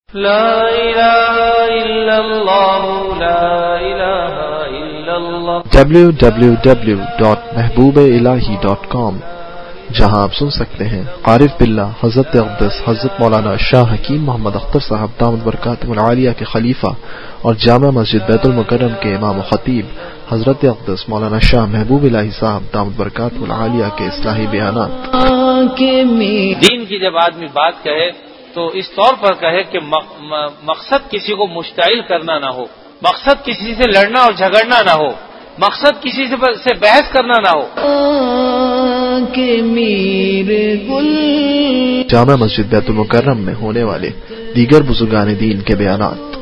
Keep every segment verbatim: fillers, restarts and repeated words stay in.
لا الہ الا اللہ لا الہ الا اللہ W W W dot Mehboob Elahi dot com, جہاں آپ سن سکتے ہیں عارف باللہ حضرت اقدس حضرت مولانا شاہ حکیم محمد اختر صاحب دامت برکاتہ العالیہ کے خلیفہ اور جامع مسجد بیت المکرم کے امام و خطیب حضرت اقدس مولانا شاہ محبوب الہی صاحب دامت برکاتہ العالیہ کے اصلاحی بیانات۔ دین کی جب آدمی بات کہے تو اس طور پر کہے کہ مقصد کسی کو مشتعل کرنا نہ ہو، مقصد کسی سے لڑنا اور جھگڑنا نہ ہو، مقصد کسی سے بحث کرنا نہ ہو۔ جامع مسجد بیت المکرم میں ہونے والے دیگر بزرگان دین کے بیانات۔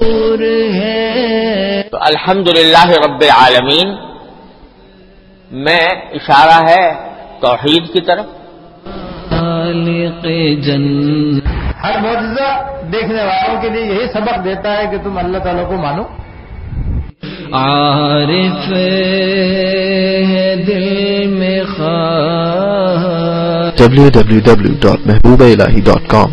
تو الحمدللہ رب العالمین میں اشارہ ہے توحید کی طرف۔ ہر معجزہ دیکھنے والوں کے لیے یہی سبق دیتا ہے کہ تم اللہ تعالیٰ کو مانو۔ عارف دل میں خواہ W W W dot Mehboob Elahi dot com.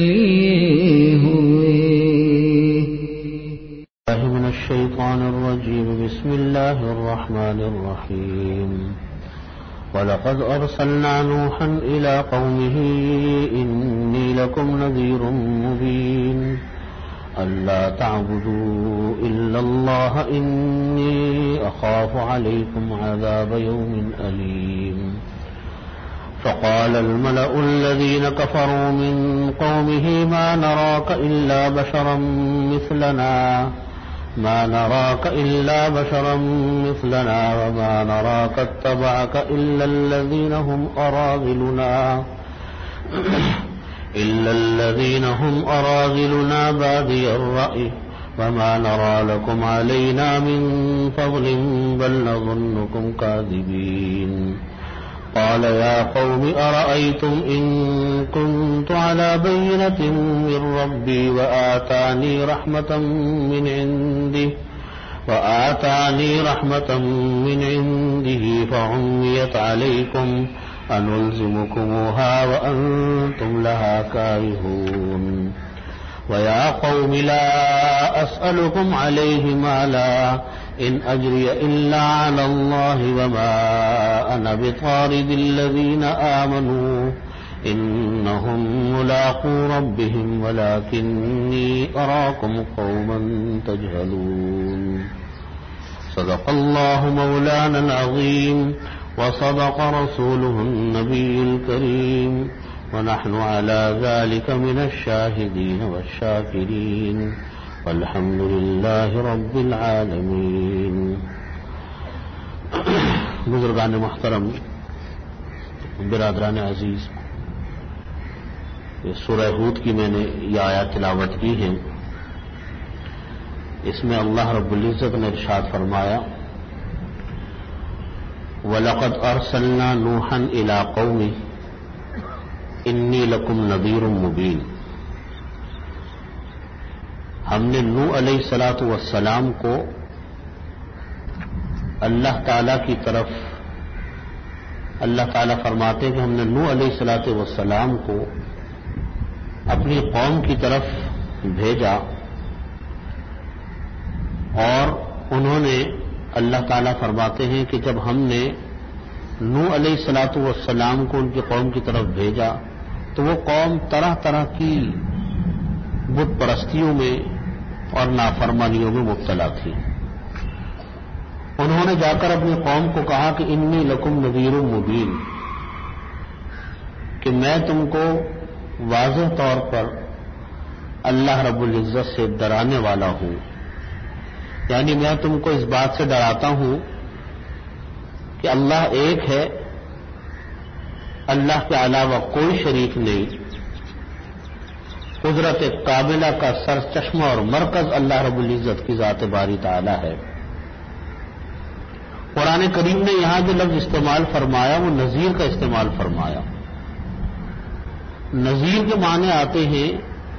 من الشیطان الرجیم بسم اللہ الرحمن الرحیم وَلَقَدْ أَرْسَلْنَا نُوحًا إِلَىٰ قَوْمِهِ إِنِّي لَكُمْ نَذِيرٌ مُّبِينٌ أَلَّا تَعْبُدُوا إِلَّا اللَّهَ إِنِّي أَخَافُ عَلَيْكُمْ عَذَابَ يَوْمٍ أَلِيمٍ فَقَالَ الْمَلَأُ الَّذِينَ كَفَرُوا مِن قَوْمِهِ مَا نَرَاكَ إِلَّا بَشَرًا مِّثْلَنَا ما نراك إلا بشرا مثلنا وما نراك اتبعك إلا الذين هم أراذلنا إلا الذين هم أراذلنا بادي الرأي وما نرى لكم علينا من فضل بل نظنكم كاذبين قال يا قوم أرأيتم إن كنت على بينة من ربي وآتاني رحمة من عنده وآتاني رحمة من عنده فعميت عليكم أنلزمكموها وأنتم لها كارهون ويا قوم لا أسألكم عليه مالا إن أجري إلا على الله وما أنا بطارد الذين آمنوا إنهم ملاقو ربهم ولكني أراكم قوما تجهلون صدق الله مولانا العظيم وصدق رسوله النبي الكريم ونحن على ذلك من الشاهدين والشاكرين والحمد للہ رب العالمین۔ بزرگان محترم، برادران عزیز، سورہ ہود کی میں نے یہ آیات تلاوت کی ہیں۔ اس میں اللہ رب العزت نے ارشاد فرمایا وَلَقَدْ أَرْسَلْنَا نُوحًا إِلَىٰ قَوْمِهِ إِنِّي لَكُمْ نَذِيرٌ مُّبِينٌ۔ ہم نے نوح علیہ الصلاۃ والسلام کو اللہ تعالی کی طرف، اللہ تعالیٰ فرماتے ہیں کہ ہم نے نوح علیہ الصلاۃ والسلام کو اپنی قوم کی طرف بھیجا اور انہوں نے، اللہ تعالیٰ فرماتے ہیں کہ جب ہم نے نوح علیہ الصلاۃ والسلام کو ان کی قوم کی طرف بھیجا تو وہ قوم طرح طرح کی بت پرستیوں میں اور نافرمانیوں میں مبتلا تھی۔ انہوں نے جا کر اپنی قوم کو کہا کہ انی لکم نذیر مبین، کہ میں تم کو واضح طور پر اللہ رب العزت سے ڈرانے والا ہوں، یعنی میں تم کو اس بات سے ڈراتا ہوں کہ اللہ ایک ہے، اللہ کے علاوہ کوئی شریک نہیں، قدرت کاملہ کا سر چشمہ اور مرکز اللہ رب العزت کی ذات باری تعالی ہے۔ قرآن کریم نے یہاں جو لفظ استعمال فرمایا وہ نذیر کا استعمال فرمایا۔ نذیر کے معنی آتے ہیں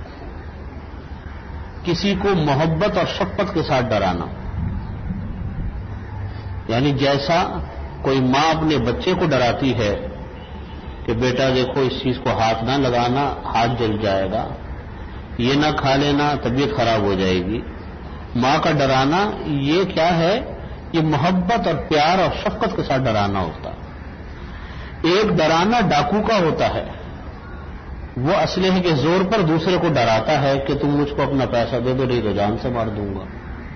کسی کو محبت اور شفقت کے ساتھ ڈرانا، یعنی جیسا کوئی ماں اپنے بچے کو ڈراتی ہے کہ بیٹا دیکھو اس چیز کو ہاتھ نہ لگانا، ہاتھ جل جائے گا، یہ نہ کھا لینا طبیعت خراب ہو جائے گی. ماں کا ڈرانا یہ کیا ہے؟ یہ محبت اور پیار اور شفقت کے ساتھ ڈرانا ہوتا ہے. ایک ڈرانا ڈاکو کا ہوتا ہے، وہ اسلحے کے زور پر دوسرے کو ڈراتا ہے کہ تم مجھ کو اپنا پیسہ دے دو نہیں تو جان سے مار دوں گا.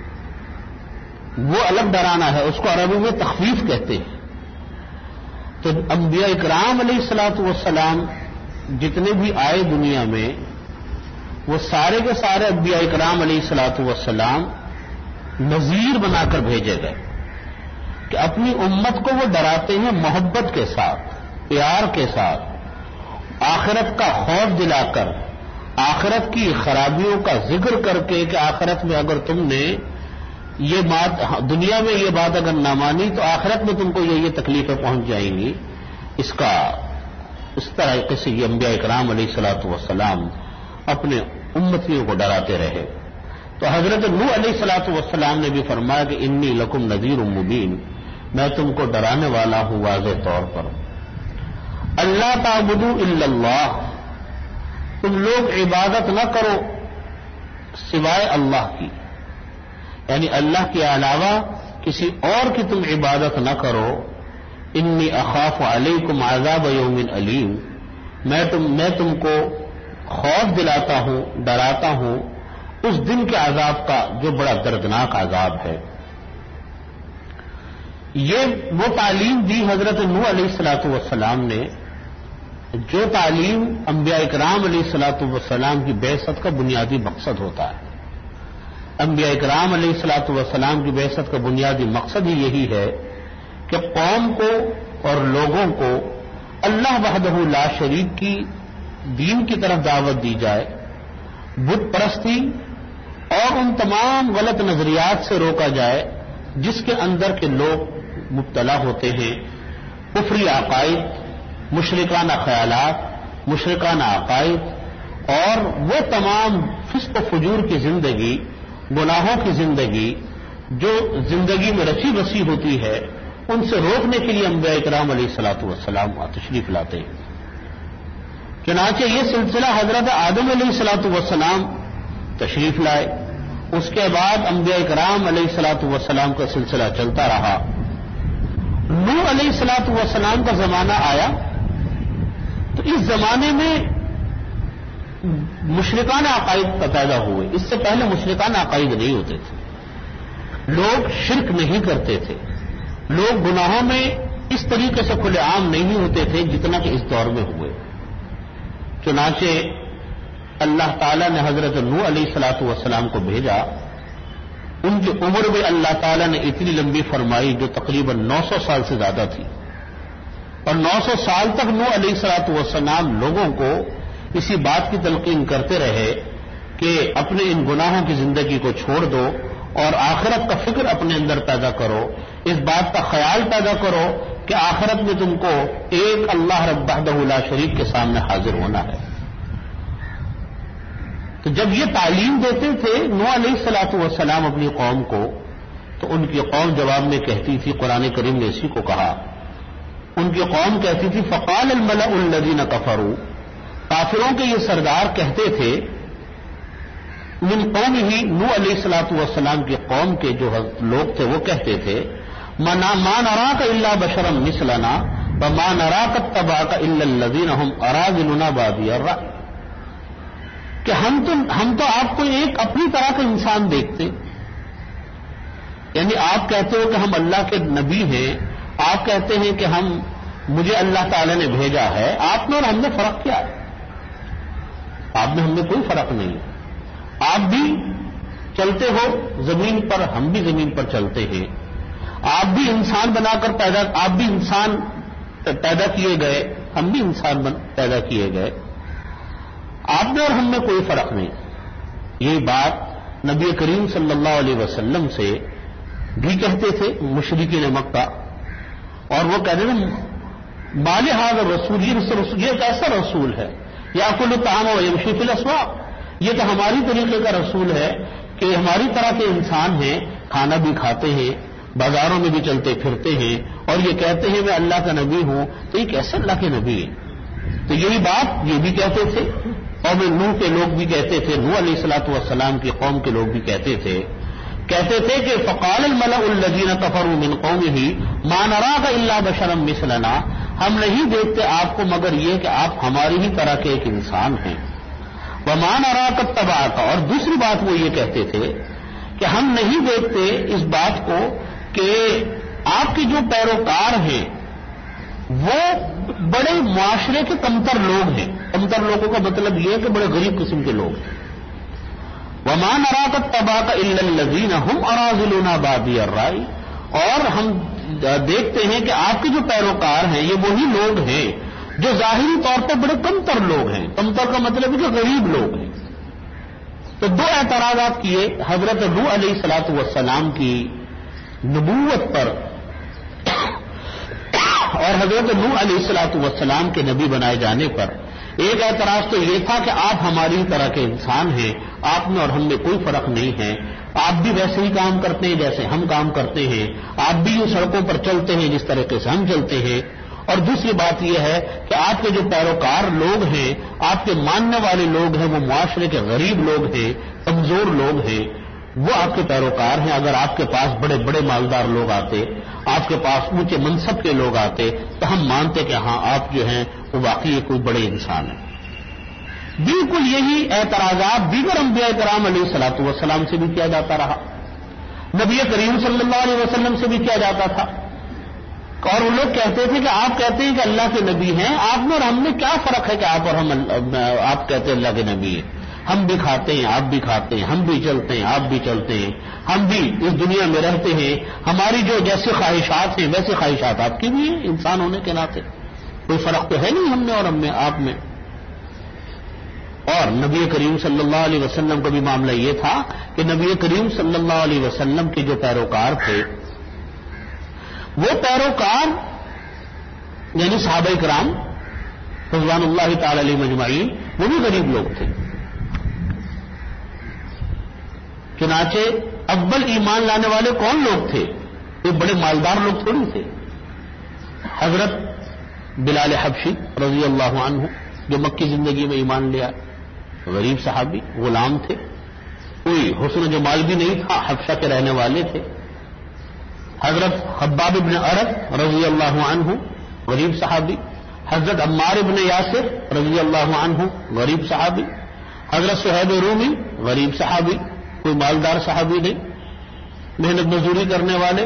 وہ الگ ڈرانا ہے، اس کو عربی میں تخفیف کہتے ہیں. تو انبیاء اکرام علیہ الصلوۃ والسلام جتنے بھی آئے دنیا میں، وہ سارے کے سارے انبیاء اکرام علیہ الصلوۃ والسلام نذیر بنا کر بھیجے گئے کہ اپنی امت کو وہ ڈراتے ہیں محبت کے ساتھ، پیار کے ساتھ، آخرت کا خوف دلا کر، آخرت کی خرابیوں کا ذکر کر کے کہ آخرت میں اگر تم نے یہ بات، دنیا میں یہ بات اگر نہ مانی تو آخرت میں تم کو یہ یہ تکلیفیں پہنچ جائیں گی. اس کا اس طرح سے یہ انبیاء اکرام علیہ الصلوۃ والسلام اپنے امتیوں کو ڈراتے رہے. تو حضرت نوح علیہ الصلوۃ والسلام نے بھی فرمایا کہ انی لکم نذیر مبین، میں تم کو ڈرانے والا ہوں واضح طور پر. اللہ تعبدوا الا اللہ، تم لوگ عبادت نہ کرو سوائے اللہ کی، یعنی اللہ کے علاوہ کسی اور کی تم عبادت نہ کرو. انی اخاف علیکم عذاب یوم علیم، میں تم میں تم کو خوف دلاتا ہوں، ڈراتا ہوں اس دن کے عذاب کا جو بڑا دردناک عذاب ہے. یہ وہ تعلیم دی حضرت نوح علیہ الصلوۃ والسلام نے، جو تعلیم انبیاء اکرام علیہ الصلوۃ والسلام کی بعثت کا بنیادی مقصد ہوتا ہے. انبیاء اکرام علیہ الصلوۃ والسلام کی بعثت کا بنیادی مقصد ہی یہی ہے کہ قوم کو اور لوگوں کو اللہ وحدہ لا شریک کی دین کی طرف دعوت دی جائے، بت پرستی اور ان تمام غلط نظریات سے روکا جائے جس کے اندر کے لوگ مبتلا ہوتے ہیں. کفری عقائد، مشرکانہ خیالات، مشرکانہ عقائد اور وہ تمام فسق و فجور کی زندگی، گناہوں کی زندگی جو زندگی میں رچی بسی ہوتی ہے، ان سے روکنے کے لیے انبیاء اکرام علیہ الصلوۃ والسلام تشریف لاتے ہیں. چنانچہ یہ سلسلہ حضرت آدم علیہ الصلوۃ والسلام تشریف لائے، اس کے بعد انبیاء اکرام علیہ الصلوۃ والسلام کا سلسلہ چلتا رہا. نوح علیہ الصلوۃ والسلام کا زمانہ آیا تو اس زمانے میں مشرکانہ عقائد پیدا ہوئے. اس سے پہلے مشرکانہ عقائد نہیں ہوتے تھے، لوگ شرک نہیں کرتے تھے، لوگ گناہوں میں اس طریقے سے کھلے عام نہیں ہوتے تھے جتنا کہ اس دور میں ہوئے. چنانچہ اللہ تعالیٰ نے حضرت نوح علیہ الصلوۃ والسلام کو بھیجا. ان کی عمر بھی اللہ تعالیٰ نے اتنی لمبی فرمائی جو تقریباً نو سو سال سے زیادہ تھی، اور نو سو سال تک نوح علیہ الصلوۃ والسلام لوگوں کو اسی بات کی تلقین کرتے رہے کہ اپنے ان گناہوں کی زندگی کو چھوڑ دو اور آخرت کا فکر اپنے اندر پیدا کرو، اس بات کا خیال پیدا کرو کہ آخرت میں تم کو ایک اللہ رب وحدہ لا شریک کے سامنے حاضر ہونا ہے. تو جب یہ تعلیم دیتے تھے نوح علیہ الصلوۃ والسلام اپنی قوم کو، تو ان کی قوم جواب میں کہتی تھی، قرآن کریم نے اسی کو کہا، ان کی قوم کہتی تھی فقال الملأ الذین کفروا، کافروں کے یہ سردار کہتے تھے، من قوم ہی نوح علیہ الصلوۃ والسلام کی قوم کے جو لوگ تھے وہ کہتے تھے ما نراک الا بشرا مثلنا وما نراک اتبعک الا الذین هم اراذلنا بادی الرأی، کہ ہم تو ہم تو آپ کو ایک اپنی طرح کا انسان دیکھتے، یعنی آپ کہتے ہو کہ ہم اللہ کے نبی ہیں، آپ کہتے ہیں کہ ہم مجھے اللہ تعالی نے بھیجا ہے، آپ نے اور ہم نے فرق کیا ہے؟ آپ میں ہم میں کوئی فرق نہیں ہے. آپ بھی چلتے ہو زمین پر، ہم بھی زمین پر چلتے ہیں، آپ بھی انسان بنا کر پیدا آپ بھی انسان پیدا کیے گئے، ہم بھی انسان پیدا کیے گئے، آپ میں اور ہم میں کوئی فرق نہیں. یہ بات نبی کریم صلی اللہ علیہ وسلم سے بھی کہتے تھے مشرکین مکہ، اور وہ کہتے تھے مال ھذا الرسول، یہ ایک ایسا رسول ہے یاکل الطعام ویمشی فی الاسواق، یہ تو ہماری طریقے کا رسول ہے کہ ہماری طرح کے انسان ہیں، کھانا بھی کھاتے ہیں، بازاروں میں بھی چلتے پھرتے ہیں، اور یہ کہتے ہیں میں اللہ کا نبی ہوں، تو یہ کیسے اللہ کے نبی ہے؟ تو یہی بات یہ بھی کہتے تھے. قوم نوح کے لوگ بھی کہتے تھے، نوح علیہ الصلوۃ والسلام کی قوم کے لوگ بھی کہتے تھے کہتے تھے کہ فقال الملأ الذین کفروا من قومه ما نراک الا بشرا مثلنا، ہم نہیں دیکھتے آپ کو مگر یہ کہ آپ ہماری ہی طرح کے ایک انسان ہیں. وما نراک اتبعک، اور دوسری بات وہ یہ کہتے تھے کہ ہم نہیں دیکھتے اس بات کو کہ آپ کے جو پیروکار ہیں وہ بڑے معاشرے کے کمتر لوگ ہیں. کمتر لوگوں کا مطلب یہ ہے کہ بڑے غریب قسم کے لوگ ہیں. وما نراک اتبعک الا الذین هم اراذلنا بادی الرأی، اور ہم دیکھتے ہیں کہ آپ کے جو پیروکار ہیں یہ وہی لوگ ہیں جو ظاہری طور پر بڑے کمتر لوگ ہیں. کمتر کا مطلب ہے کہ غریب لوگ ہیں. تو دو اعتراضات کیے حضرت نوح علیہ الصلوۃ والسلام کی نبوت پر اور حضرت نوح علیہ الصلوۃ والسلام کے نبی بنائے جانے پر. ایک اعتراض تو یہ تھا کہ آپ ہماری طرح کے انسان ہیں، آپ میں اور ہم میں کوئی فرق نہیں ہے، آپ بھی ویسے ہی کام کرتے ہیں جیسے ہم کام کرتے ہیں، آپ بھی یوں سڑکوں پر چلتے ہیں جس طریقے سے ہم چلتے ہیں. اور دوسری بات یہ ہے کہ آپ کے جو پیروکار لوگ ہیں، آپ کے ماننے والے لوگ ہیں، وہ معاشرے کے غریب لوگ ہیں، کمزور لوگ ہیں، وہ آپ کے پیروکار ہیں. اگر آپ کے پاس بڑے بڑے مالدار لوگ آتے، آپ کے پاس اونچے منصب کے لوگ آتے تو ہم مانتے کہ ہاں آپ جو ہیں وہ واقعی کوئی بڑے انسان ہیں. بالکل یہی اعتراضات دیگر انبیاء کرام علیہ الصلوۃ والسلام سے بھی کیا جاتا رہا، نبی کریم صلی اللہ علیہ وسلم سے بھی کیا جاتا تھا. اور وہ لوگ کہتے تھے کہ آپ کہتے ہیں کہ اللہ کے نبی ہیں، آپ میں اور ہم میں کیا فرق ہے کہ آپ اور ہم آپ کہتے ہیں اللہ کے نبی ہیں. ہم بھی کھاتے ہیں، آپ بھی کھاتے ہیں، ہم بھی چلتے ہیں، آپ بھی چلتے ہیں، ہم بھی اس دنیا میں رہتے ہیں، ہماری جو جیسے خواہشات ہیں ویسے خواہشات آپ کی بھی ہیں. انسان ہونے کے ناطے کوئی فرق تو ہے نہیں ہم میں اور ہم میں آپ میں. اور نبی کریم صلی اللہ علیہ وسلم کا بھی معاملہ یہ تھا کہ نبی کریم صلی اللہ علیہ وسلم کے جو پیروکار تھے وہ پیروکار یعنی صحابہ کرام رضوان اللہ تعالی علیہ مجمعین وہ بھی غریب لوگ تھے. چنانچہ اول ایمان لانے والے کون لوگ تھے؟ یہ بڑے مالدار لوگ تھوڑی تھے. حضرت بلال حبشی رضی اللہ عنہ جو مکی زندگی میں ایمان لیا، غریب صحابی، غلام تھے، کوئی حسن و جمال بھی نہیں تھا، حبشہ کے رہنے والے تھے. حضرت خباب ابن ارد رضی اللہ عنہ غریب صحابی. حضرت عمار ابن یاسر رضی اللہ عنہ غریب صحابی. حضرت صہیب رومی غریب صحابی، کوئی مالدار صحابی نہیں، محنت مزدوری کرنے والے.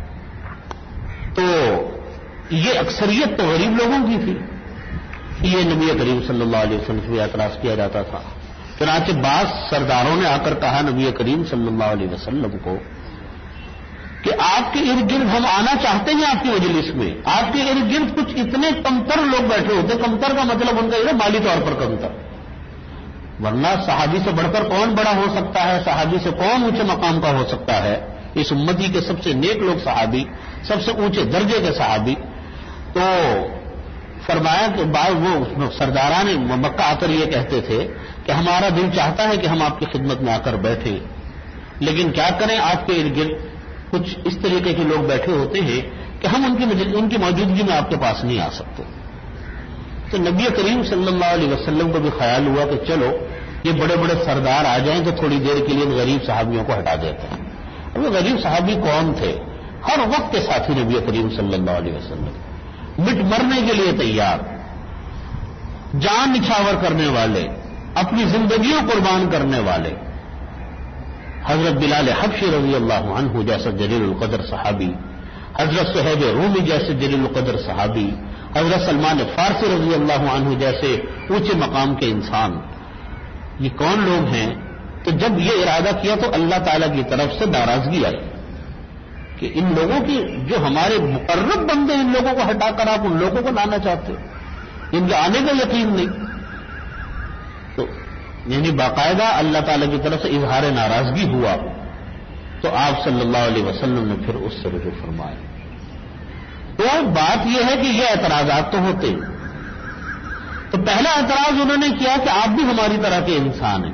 تو یہ اکثریت تو غریب لوگوں کی تھی. یہ نبی کریم صلی اللہ علیہ وسلم سے اعتراض کیا جاتا تھا. چنانچہ بعض سرداروں نے آ کر کہا نبی کریم صلی اللہ علیہ وسلم کو کہ آپ کے ارد گرد ہم آنا چاہتے ہیں، آپ کی مجلس میں آپ کے ارد گرد کچھ اتنے کمتر لوگ بیٹھے ہوتے. کمتر کا مطلب ان کا یہ مالی طور پر کمتر، ورنہ صحابی سے بڑھ کر کون بڑا ہو سکتا ہے، صحابی سے کون اونچے مقام کا ہو سکتا ہے. اس امتی کے سب سے نیک لوگ صحابی، سب سے اونچے درجے کے صحابی. تو فرمایا کہ بعض وہ سرداران مکہ آ کر یہ کہتے تھے کہ ہمارا دل چاہتا ہے کہ ہم آپ کی خدمت میں آ کر بیٹھیں، لیکن کیا کریں آپ کے ارد گرد کچھ اس طریقے کے لوگ بیٹھے ہوتے ہیں کہ ہم ان کی ان کی موجودگی میں آپ کے پاس نہیں آ سکتے. تو نبی کریم صلی اللہ علیہ وسلم کو بھی خیال ہوا کہ چلو یہ بڑے بڑے سردار آ جائیں تو تھوڑی دیر کے لیے غریب صحابیوں کو ہٹا دیتے ہیں. اب وہ غریب صحابی کون تھے؟ ہر وقت کے ساتھی نبی کریم صلی اللہ علیہ وسلم، مٹ مرنے کے لیے تیار، جان نچھاور کرنے والے، اپنی زندگیوں قربان کرنے والے. حضرت بلال حبشی رضی اللہ عنہ جیسا جلیل القدر صحابی، حضرت صہیب رومی جیسے جلیل القدر صحابی، حضرت سلمان فارسی رضی اللہ عنہ جیسے اونچے مقام کے انسان، یہ کون لوگ ہیں؟ تو جب یہ ارادہ کیا تو اللہ تعالی کی طرف سے ناراضگی آئی کہ ان لوگوں کی جو ہمارے مقرب بندے ان لوگوں کو ہٹا کر آپ ان لوگوں کو لانا چاہتے ہو، ان کے آنے کا یقین نہیں. تو یعنی باقاعدہ اللہ تعالی کی طرف سے اظہار ناراضگی ہوا تو آپ صلی اللہ علیہ وسلم نے پھر اس سے رجوع فرمایا. تو بات یہ ہے کہ یہ اعتراضات تو ہوتے ہیں. تو پہلا اعتراض انہوں نے کیا کہ آپ بھی ہماری طرح کے انسان ہیں.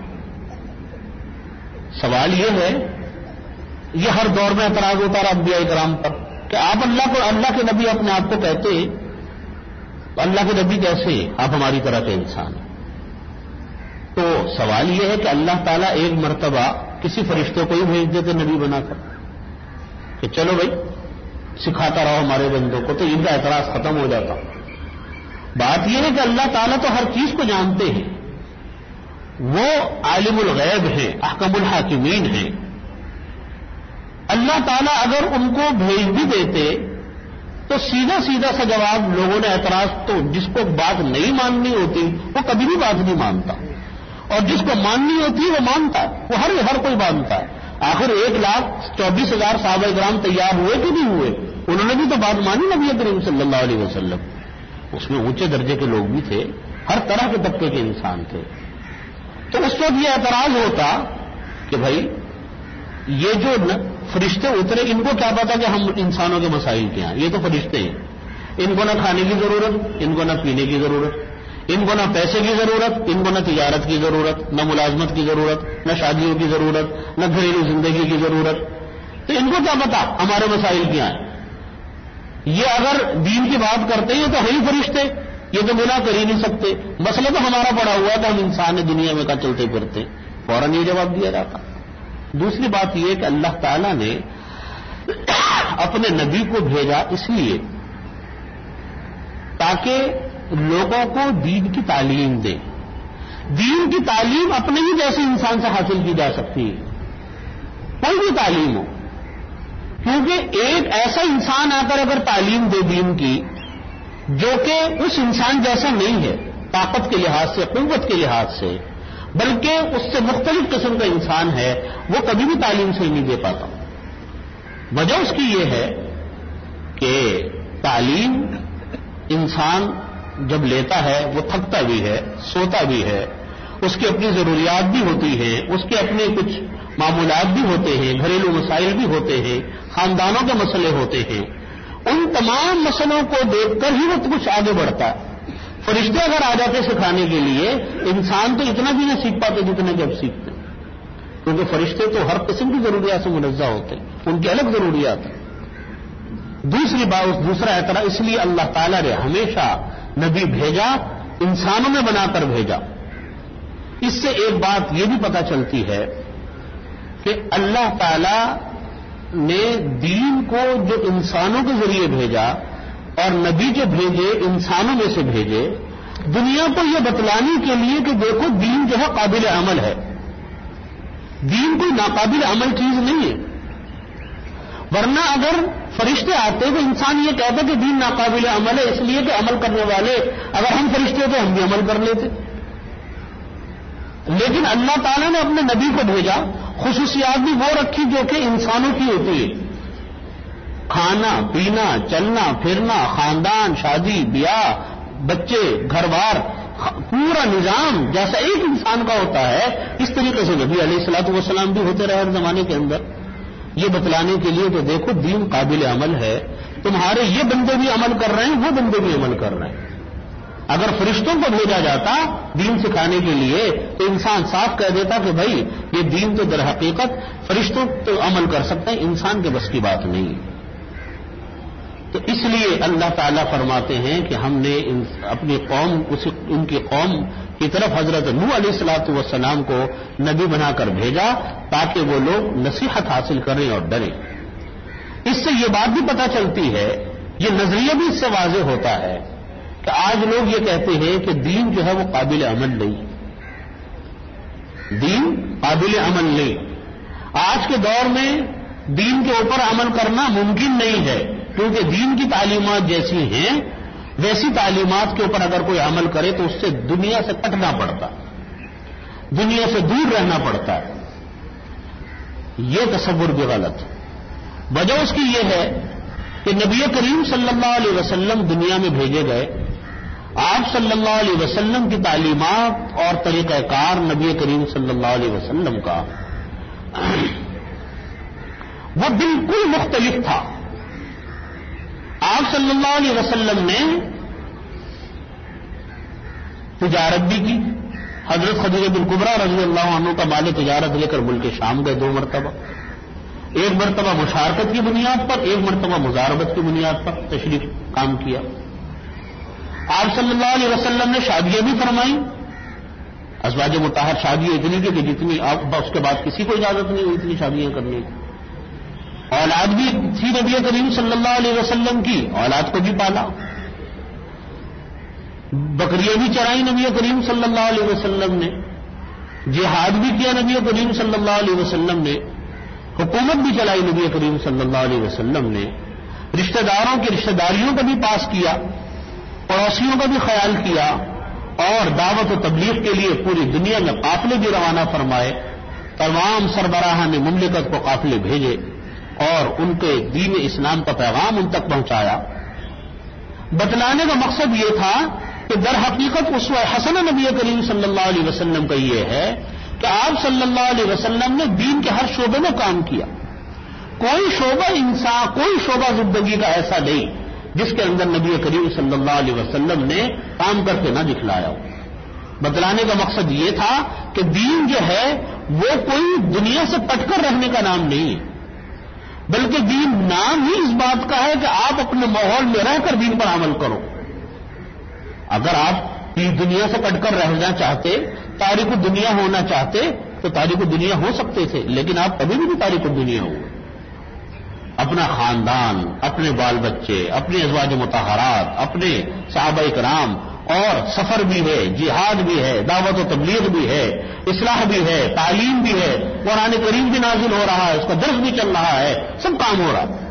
سوال یہ ہے، یہ ہر دور میں اعتراض ہوتا رہا انبیاء کرام پر کہ آپ اللہ کو اللہ کے نبی اپنے آپ کو کہتے تو اللہ کے نبی کیسے؟ آپ ہماری طرح کے انسان ہیں. تو سوال یہ ہے کہ اللہ تعالیٰ ایک مرتبہ کسی فرشتے کو ہی بھیج دیتے نبی بنا کر کہ چلو بھائی سکھاتا رہو ہمارے بندوں کو، تو ان کا اعتراض ختم ہو جاتا۔ بات یہ ہے کہ اللہ تعالیٰ تو ہر چیز کو جانتے ہیں، وہ عالم الغیب ہیں، احکم الحاکمین ہیں۔ اللہ تعالیٰ اگر ان کو بھیج بھی دیتے تو سیدھا سیدھا سا جواب لوگوں نے اعتراض، تو جس کو بات نہیں ماننی ہوتی وہ کبھی بھی بات نہیں مانتا، اور جس کو ماننی ہوتی ہے وہ مانتا ہے، وہ ہر ہر کوئی مانتا ہے۔ آخر ایک لاکھ چوبیس ہزار صحابہ کرام تیار ہوئے کہ نہیں ہوئے؟ انہوں نے بھی تو بات مانی نبی کریم صلی اللہ علیہ وسلم۔ اس میں اونچے درجے کے لوگ بھی تھے، ہر طرح کے طبقے کے انسان تھے۔ تو اس وقت یہ اعتراض ہوتا کہ بھائی یہ جو فرشتے اترے ان کو کیا پتا کہ ہم انسانوں کے مسائل کیا ہیں؟ یہ تو فرشتے ہیں، ان کو نہ کھانے کی ضرورت، ان کو نہ پینے کی ضرورت، ان کو نہ پیسے کی ضرورت، ان کو نہ تجارت کی ضرورت، نہ ملازمت کی ضرورت، نہ شادیوں کی ضرورت، نہ گھریلو زندگی کی ضرورت۔ تو ان کو کیا پتا ہمارے مسائل کیا ہیں؟ یہ اگر دین کی بات کرتے ہیں تو ہے ہی فرشتے، یہ تو گناہ کر ہی نہیں سکتے، مسئلہ تو ہمارا پڑا ہوا ہے کہ ہم انسان دنیا میں کا چلتے پھرتے، فوراً یہ جواب دیا جاتا۔ دوسری بات یہ کہ اللہ تعالیٰ نے اپنے نبی کو بھیجا اس لیے تاکہ لوگوں کو دین کی تعلیم دے۔ دین کی تعلیم اپنے ہی جیسے انسان سے حاصل کی جا سکتی ہے، کوئی بھی تعلیم ہو، کیونکہ ایک ایسا انسان آ کر اگر تعلیم دے دین کی جو کہ اس انسان جیسا نہیں ہے طاقت کے لحاظ سے، قوت کے لحاظ سے، بلکہ اس سے مختلف قسم کا انسان ہے، وہ کبھی بھی تعلیم سے نہیں دے پاتا۔ وجہ اس کی یہ ہے کہ تعلیم انسان جب لیتا ہے وہ تھکتا بھی ہے، سوتا بھی ہے، اس کی اپنی ضروریات بھی ہوتی ہیں، اس کے اپنے کچھ معمولات بھی ہوتے ہیں، گھریلو مسائل بھی ہوتے ہیں، خاندانوں کے مسئلے ہوتے ہیں۔ ان تمام مسئلوں کو دیکھ کر ہی وہ کچھ آگے بڑھتا ہے۔ فرشتے اگر آ جاتے سکھانے کے لیے، انسان تو اتنا بھی نہ سیکھ پاتے جتنے جب سیکھتے، کیونکہ فرشتے تو ہر قسم کی ضروریات سے منزہ ہوتے ہیں، ان کی الگ ضروریات ہیں۔ دوسری بات، دوسرا اعتراض، اس لیے اللہ تعالیٰ نے ہمیشہ نبی بھیجا، انسانوں میں بنا کر بھیجا۔ اس سے ایک بات یہ بھی پتہ چلتی ہے کہ اللہ تعالیٰ نے دین کو جو انسانوں کے ذریعے بھیجا اور نبی جو بھیجے انسانوں میں سے بھیجے، دنیا کو یہ بتلانے کے لیے کہ دیکھو دین جو ہے قابل عمل ہے، دین کوئی ناقابل عمل چیز نہیں ہے۔ ورنہ اگر فرشتے آتے تو انسان یہ کہتا کہ دین ناقابل عمل ہے، اس لیے کہ عمل کرنے والے اگر ہم فرشتے تو ہم بھی عمل کر لیتے۔ لیکن اللہ تعالیٰ نے اپنے نبی کو بھیجا، خصوصیات بھی وہ رکھی جو کہ انسانوں کی ہوتی ہے، کھانا پینا، چلنا پھرنا، خاندان، شادی بیاہ، بچے، گھر بار، پورا نظام جیسا ایک انسان کا ہوتا ہے، اس طریقے سے نبی علیہ الصلوۃ والسلام بھی ہوتے رہے ہر زمانے کے اندر، یہ بتلانے کے لیے کہ دیکھو دین قابل عمل ہے، تمہارے یہ بندے بھی عمل کر رہے ہیں، وہ بندے بھی عمل کر رہے ہیں۔ اگر فرشتوں کو بھیجا جاتا دین سکھانے کے لیے تو انسان صاف کہہ دیتا کہ بھائی یہ دین تو در حقیقت فرشتوں تو عمل کر سکتے ہیں، انسان کے بس کی بات نہیں ہے۔ تو اس لیے اللہ تعالیٰ فرماتے ہیں کہ ہم نے اپنی قوم ان کی قوم کی طرف حضرت نوح علیہ الصلوۃ والسلام کو نبی بنا کر بھیجا تاکہ وہ لوگ نصیحت حاصل کریں اور ڈریں۔ اس سے یہ بات بھی پتہ چلتی ہے، یہ نظریہ بھی اس سے واضح ہوتا ہے کہ آج لوگ یہ کہتے ہیں کہ دین جو ہے وہ قابل عمل نہیں، دین قابل عمل نہیں، آج کے دور میں دین کے اوپر عمل کرنا ممکن نہیں ہے، کیونکہ دین کی تعلیمات جیسی ہیں ویسی تعلیمات کے اوپر اگر کوئی عمل کرے تو اس سے دنیا سے کٹنا پڑتا، دنیا سے دور رہنا پڑتا ہے۔ یہ تصور بھی غلط۔ وجہ اس کی یہ ہے کہ نبی کریم صلی اللہ علیہ وسلم دنیا میں بھیجے گئے، آپ صلی اللہ علیہ وسلم کی تعلیمات اور طریقہ کار نبی کریم صلی اللہ علیہ وسلم کا وہ بالکل مختلف تھا۔ آپ صلی اللہ علیہ وسلم نے تجارت بھی کی، حضرت خدیجہ بنت کبریٰ رضی اللہ عنہ کا مال تجارت لے کر ملک شام گئے دو مرتبہ، ایک مرتبہ مشارکت کی بنیاد پر، ایک مرتبہ مزاربت کی بنیاد پر تشریف کام کیا۔ آپ صلی اللہ علیہ وسلم نے شادیاں بھی فرمائیں، ازواج مطہر شادیاں اتنی کی کہ جتنی اب اس کے بعد کسی کو اجازت نہیں ہوئی اتنی شادیاں کرنے کی. اولاد بھی تھی نبی کریم صلی اللہ علیہ وسلم کی، اولاد کو بھی پالا. بکریاں بھی چرائیں نبی کریم صلی اللہ علیہ وسلم نے، جہاد بھی کیا نبی کریم صلی اللہ علیہ وسلم نے، حکومت بھی چلائی نبی کریم صلی اللہ علیہ وسلم نے، رشتہ داروں کی رشتہ داریوں کا بھی پاس کیا، پڑوسیوں کا بھی خیال کیا، اور دعوت و تبلیغ کے لیے پوری دنیا میں قافلے بھی روانہ فرمائے. تمام سربراہان مملکت کو قافلے بھیجے اور ان کے دین اسلام کا پیغام ان تک پہنچایا. بتلانے کا مقصد یہ تھا کہ در حقیقت اسوہ حسنہ نبی کریم صلی اللہ علیہ وسلم کا یہ ہے کہ آپ صلی اللہ علیہ وسلم نے دین کے ہر شعبے میں کام کیا. کوئی شعبہ انسان کوئی شعبہ زندگی کا ایسا نہیں جس کے اندر نبی کریم صلی اللہ علیہ وسلم نے کام کر کے نہ دکھلایا ہو. بتلانے کا مقصد یہ تھا کہ دین جو ہے وہ کوئی دنیا سے پٹ کر رہنے کا نام نہیں ہے، بلکہ دین نام ہی اس بات کا ہے کہ آپ اپنے ماحول میں رہ کر دین پر عمل کرو. اگر آپ دنیا سے پٹ کر رہنا چاہتے، تاریخ دنیا ہونا چاہتے تو تاریخ دنیا ہو سکتے تھے، لیکن آپ کبھی بھی نہیں تاریخ دنیا ہوئے. اپنا خاندان، اپنے بال بچے، اپنے ازواج مطہرات، اپنے صحابہ کرام، اور سفر بھی ہے، جہاد بھی ہے، دعوت و تبلیغ بھی ہے، اصلاح بھی ہے، تعلیم بھی ہے، قرآن کریم بھی نازل ہو رہا ہے، اس کا درس بھی چل رہا ہے، سب کام ہو رہا ہے.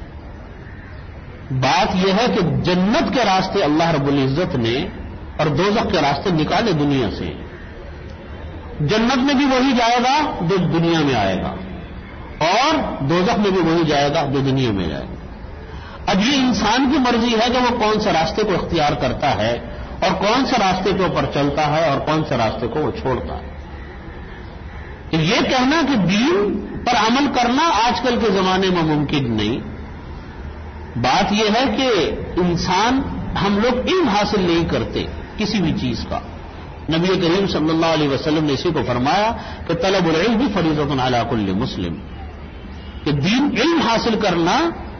بات یہ ہے کہ جنت کے راستے اللہ رب العزت نے اور دوزخ کے راستے نکالے دنیا سے. جنت میں بھی وہی جائے گا جو دنیا میں آئے گا، اور دوزخ میں بھی وہی جائے گا جو دنیا میں جائے گا. اب یہ انسان کی مرضی ہے کہ وہ کون سے راستے کو اختیار کرتا ہے اور کون سے راستے کے اوپر چلتا ہے اور کون سے راستے کو وہ چھوڑتا ہے. یہ کہنا کہ دین پر عمل کرنا آج کل کے زمانے میں ممکن نہیں. بات یہ ہے کہ انسان ہم لوگ علم حاصل نہیں کرتے کسی بھی چیز کا. نبی کریم صلی اللہ علیہ وسلم نے اسی کو فرمایا کہ طلب العلم فریضۃ علی کل مسلم، کہ دین علم حاصل کرنا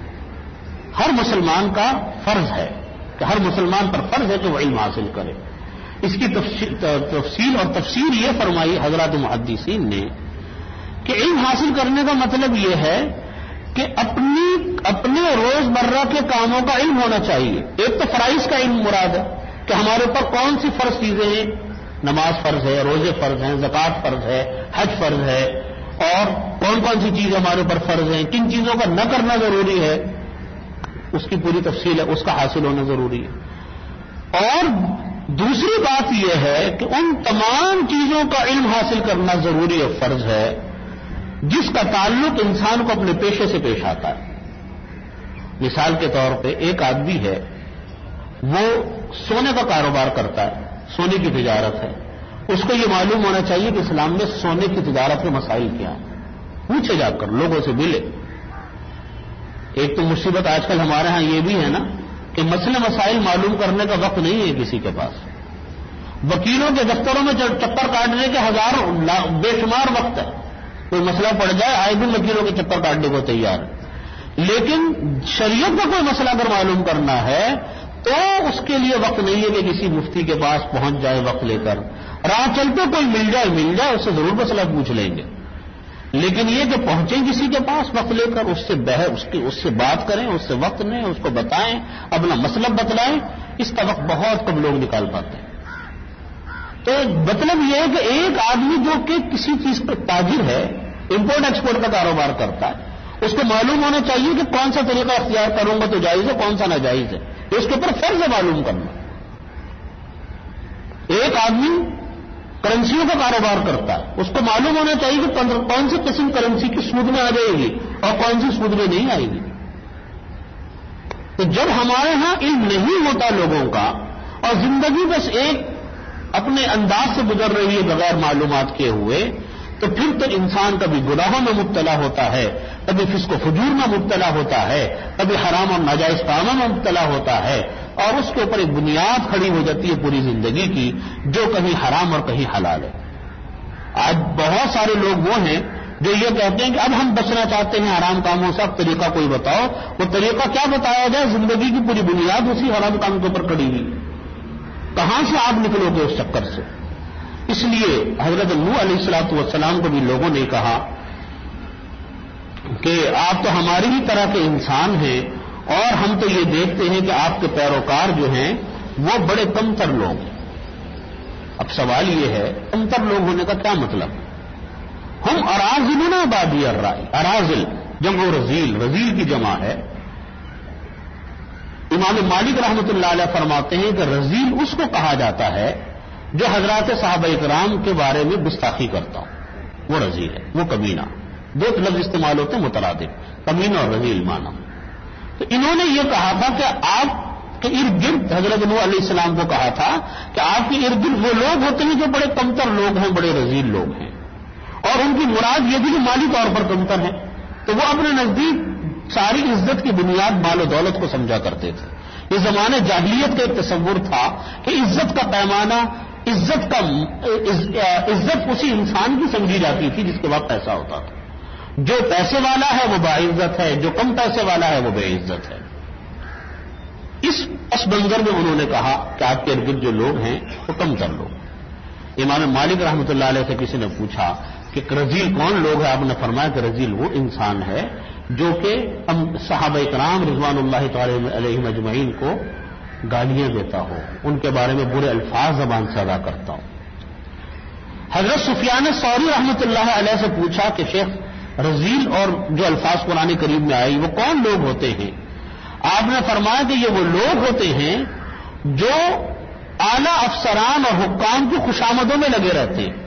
ہر مسلمان کا فرض ہے، کہ ہر مسلمان پر فرض ہے کہ وہ علم حاصل کرے. اس کی تفصیل اور تفسیر یہ فرمائی حضرات محدثین نے کہ علم حاصل کرنے کا مطلب یہ ہے کہ اپنی اپنے روز مرہ کے کاموں کا علم ہونا چاہیے. ایک تو فرائض کا علم مراد ہے کہ ہمارے اوپر کون سی فرض چیزیں ہیں. نماز فرض ہے، روزے فرض ہیں، زکوٰۃ فرض ہے، حج فرض ہے، اور کون کون سی چیزیں ہمارے اوپر فرض ہیں، کن چیزوں کا نہ کرنا ضروری ہے، اس کی پوری تفصیل ہے، اس کا حاصل ہونا ضروری ہے. اور دوسری بات یہ ہے کہ ان تمام چیزوں کا علم حاصل کرنا ضروری اور فرض ہے جس کا تعلق انسان کو اپنے پیشے سے پیش آتا ہے. مثال کے طور پہ ایک آدمی ہے، وہ سونے کا کاروبار کرتا ہے، سونے کی تجارت ہے. اس کو یہ معلوم ہونا چاہیے کہ اسلام میں سونے کی تجارت کے مسائل کیا ہیں. پوچھے جا کر، لوگوں سے ملے. ایک تو مصیبت آج کل ہمارے ہاں یہ بھی ہے نا کہ مسئلے مسائل معلوم کرنے کا وقت نہیں ہے کسی کے پاس. وکیلوں کے دفتروں میں چکر کاٹنے کے ہزاروں بے شمار وقت ہے. کوئی مسئلہ پڑ جائے آئے دن وکیلوں کے چکر کاٹنے کو تیار ہے. لیکن شریعت کا کوئی مسئلہ اگر معلوم کرنا ہے تو اس کے لیے وقت نہیں ہے کہ کسی مفتی کے پاس پہنچ جائے وقت لے کر. راہ چلتے کوئی مل جائے مل جائے اس سے ضرور مسئلہ پوچھ لیں گے. لیکن یہ کہ پہنچیں کسی کے پاس وقت لے کر، اس سے بہ اس کی اس سے بات کریں، اس سے وقت لیں، اس کو بتائیں، اپنا مسئلہ بتلائیں، اس کا وقت بہت کم لوگ نکال پاتے ہیں. تو مطلب یہ ہے کہ ایک آدمی جو کہ کسی چیز پر تاجر ہے، امپورٹ ایکسپورٹ کا کاروبار کرتا ہے، اس کو معلوم ہونا چاہیے کہ کون سا طریقہ اختیار کروں گا تو جائز ہے، کون سا ناجائز ہے. اس کے اوپر فرض ہے معلوم کرنا. ایک آدمی کرنسیوں کا کاروبار کرتا ہے، اس کو معلوم ہونا چاہیے کہ کون سی قسم کرنسی کی سود میں آ جائے گی اور کون سی سود میں نہیں آئے گی. تو جب ہمارے ہاں علم نہیں ہوتا لوگوں کا اور زندگی بس ایک اپنے انداز سے گزر رہی ہے بغیر معلومات کیے ہوئے، تو پھر تو انسان کبھی گناہوں میں مبتلا ہوتا ہے، کبھی فسق و فجور میں مبتلا ہوتا ہے، کبھی حرام اور ناجائز کاموں میں مبتلا ہوتا ہے، اور اس کے اوپر ایک بنیاد کھڑی ہو جاتی ہے پوری زندگی کی جو کہیں حرام اور کہیں حلال ہے. آج بہت سارے لوگ وہ ہیں جو یہ کہتے ہیں کہ اب ہم بچنا چاہتے ہیں حرام کاموں سے، اب طریقہ کوئی بتاؤ. وہ طریقہ کیا بتایا جائے؟ زندگی کی پوری بنیاد اسی حرام کام کے اوپر کھڑی ہوئی. کہاں سے آپ نکلو گے اس چکر سے؟ اس لیے حضرت نوح علیہ الصلوۃ والسلام کو بھی لوگوں نے کہا کہ آپ تو ہماری ہی طرح کے انسان ہیں اور ہم تو یہ دیکھتے ہیں کہ آپ کے پیروکار جو ہیں وہ بڑے کمتر لوگ ہیں. اب سوال یہ ہے کمتر لوگ ہونے کا کیا مطلب؟ ہم اراذلنا بادی الرائے، اراذل جمع رزیل، رزیل کی جمع ہے. امام مالک رحمۃ اللہ علیہ فرماتے ہیں کہ رزیل اس کو کہا جاتا ہے جو حضرات صحابہ اکرام کے بارے میں گستاخی کرتا ہوں، وہ رزیل ہے، وہ کمینہ. دو لفظ استعمال ہوتے ہیں مترادف، کمینہ اور رزیل معنی. تو انہوں نے یہ کہا تھا کہ آپ کے ارد گرد، حضرت نوح علیہ السلام کو کہا تھا کہ آپ کے ارد گرد وہ لوگ ہوتے ہیں جو بڑے کمتر لوگ ہیں، بڑے رزیل لوگ ہیں، اور ان کی مراد یہ تھی کہ مالی طور پر کمتر ہیں. تو وہ اپنے نزدیک ساری عزت کی بنیاد مال و دولت کو سمجھا کرتے تھے. یہ زمانے جاہلیت کا ایک تصور تھا کہ عزت کا پیمانہ، عزت کا عزت اسی انسان کی سمجھی جاتی تھی جس کے بعد پیسہ ہوتا تھا. جو پیسے والا ہے وہ باعزت ہے، جو کم پیسے والا ہے وہ بے عزت ہے. اس پس منظر میں انہوں نے کہا کہ آپ کے ارد گرد جو لوگ ہیں وہ کمتر لوگ. امام مالک رحمۃ اللہ علیہ سے کسی نے پوچھا کہ رزیل کون لوگ ہیں؟ آپ نے فرمایا کہ رزیل وہ انسان ہے جو کہ صحابہ کرام رضوان اللہ تعالی علیہم اجمعین کو گالیاں دیتا ہو، ان کے بارے میں برے الفاظ زبان سے ادا کرتا ہو. حضرت سفیان ثوری رحمۃ اللہ علیہ سے پوچھا کہ شیخ رزیل اور جو الفاظ قرآن کریم میں آئی وہ کون لوگ ہوتے ہیں؟ آپ نے فرمایا کہ یہ وہ لوگ ہوتے ہیں جو اعلی افسران اور حکام کی خوشامدوں میں لگے رہتے ہیں.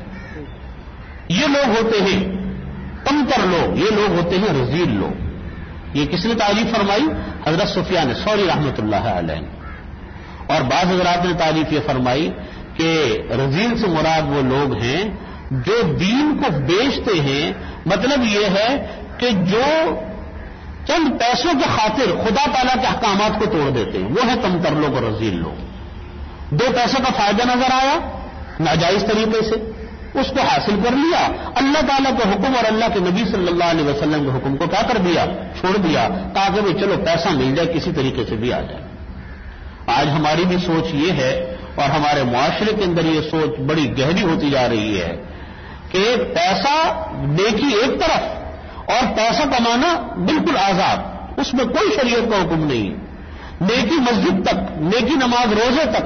یہ لوگ ہوتے ہیں کمتر لوگ، یہ لوگ ہوتے ہیں رزیل لوگ. یہ کس نے تعریف فرمائی؟ حضرت سفیان ثوری رحمۃ اللہ علیہ. اور بعض حضرات نے تعریف یہ فرمائی کہ رزیل سے مراد وہ لوگ ہیں جو دین کو بیچتے ہیں. مطلب یہ ہے کہ جو چند پیسوں کی خاطر خدا تعالیٰ کے احکامات کو توڑ دیتے ہیں، وہ ہے کمتر لوگ اور رزیل لوگ. دو پیسوں کا فائدہ نظر آیا ناجائز طریقے سے، اس کو حاصل کر لیا، اللہ تعالیٰ کے حکم اور اللہ کے نبی صلی اللہ علیہ وسلم کے حکم کو کیا کر دیا؟ چھوڑ دیا، تاکہ وہ چلو پیسہ مل جائے، کسی طریقے سے بھی آ جائے. آج ہماری بھی سوچ یہ ہے اور ہمارے معاشرے کے اندر یہ سوچ بڑی گہری ہوتی جا رہی ہے کہ پیسہ نیکی ایک طرف اور پیسہ کمانا بالکل آزاد، اس میں کوئی شریعت کا حکم نہیں. نیکی مسجد تک، نیکی نماز روزے تک،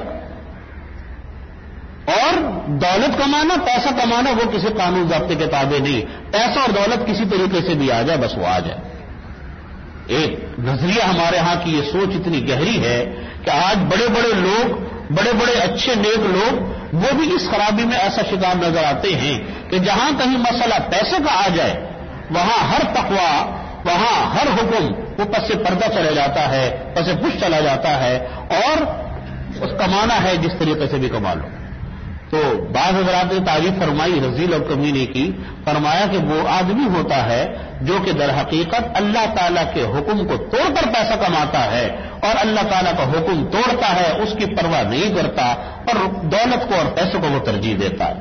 اور دولت کمانا، پیسہ کمانا وہ کسی قانون ضابطے کے تابع نہیں. پیسہ اور دولت کسی طریقے سے بھی آ جائے بس وہ آ جائے. ایک نظریہ ہمارے ہاں کی یہ سوچ اتنی گہری ہے کہ آج بڑے بڑے لوگ، بڑے بڑے اچھے نیک لوگ، وہ بھی اس خرابی میں ایسا شکار نظر آتے ہیں کہ جہاں کہیں مسئلہ پیسے کا آ جائے وہاں ہر تقوی، وہاں ہر حکم وہ پس پردہ چلا جاتا ہے، پس پش چلا جاتا ہے، اور اس کمانا ہے جس طریقے سے بھی کما لو. تو بعض حضرات نے تعریف فرمائی رزیل اور کمینے کی، فرمایا کہ وہ آدمی ہوتا ہے جو کہ در حقیقت اللہ تعالیٰ کے حکم کو توڑ کر پیسہ کماتا ہے اور اللہ تعالیٰ کا حکم توڑتا ہے، اس کی پرواہ نہیں کرتا اور دولت کو اور پیسوں کو وہ ترجیح دیتا ہے.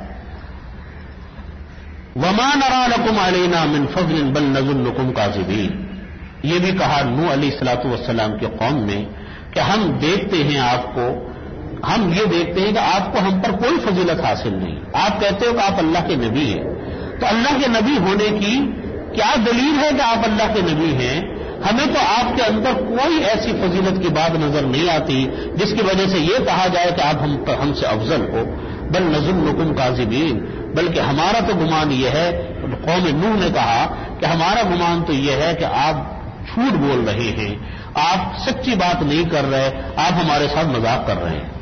وَمَا نَرَىٰ لَكُمْ عَلَيْنَا مِنْ فَضْلٍ بَلْ نَظُنُّكُمْ كَاذِبِينَ. یہ بھی کہا نوح علیہ الصلوۃ والسلام کی قوم نے کہ ہم دیکھتے ہیں آپ کو، ہم یہ دیکھتے ہیں کہ آپ کو ہم پر کوئی فضیلت حاصل نہیں. آپ کہتے ہو کہ آپ اللہ کے نبی ہیں، تو اللہ کے نبی ہونے کی کیا دلیل ہے کہ آپ اللہ کے نبی ہیں؟ ہمیں تو آپ کے اندر کوئی ایسی فضیلت کی بات نظر نہیں آتی جس کی وجہ سے یہ کہا جائے کہ آپ ہم ہم سے افضل ہو. بل نظنکم کاذبین، بلکہ ہمارا تو گمان یہ ہے، قوم نوح نے کہا کہ ہمارا گمان تو یہ ہے کہ آپ جھوٹ بول رہے ہیں، آپ سچی بات نہیں کر رہے، آپ ہمارے ساتھ مذاق کر رہے ہیں.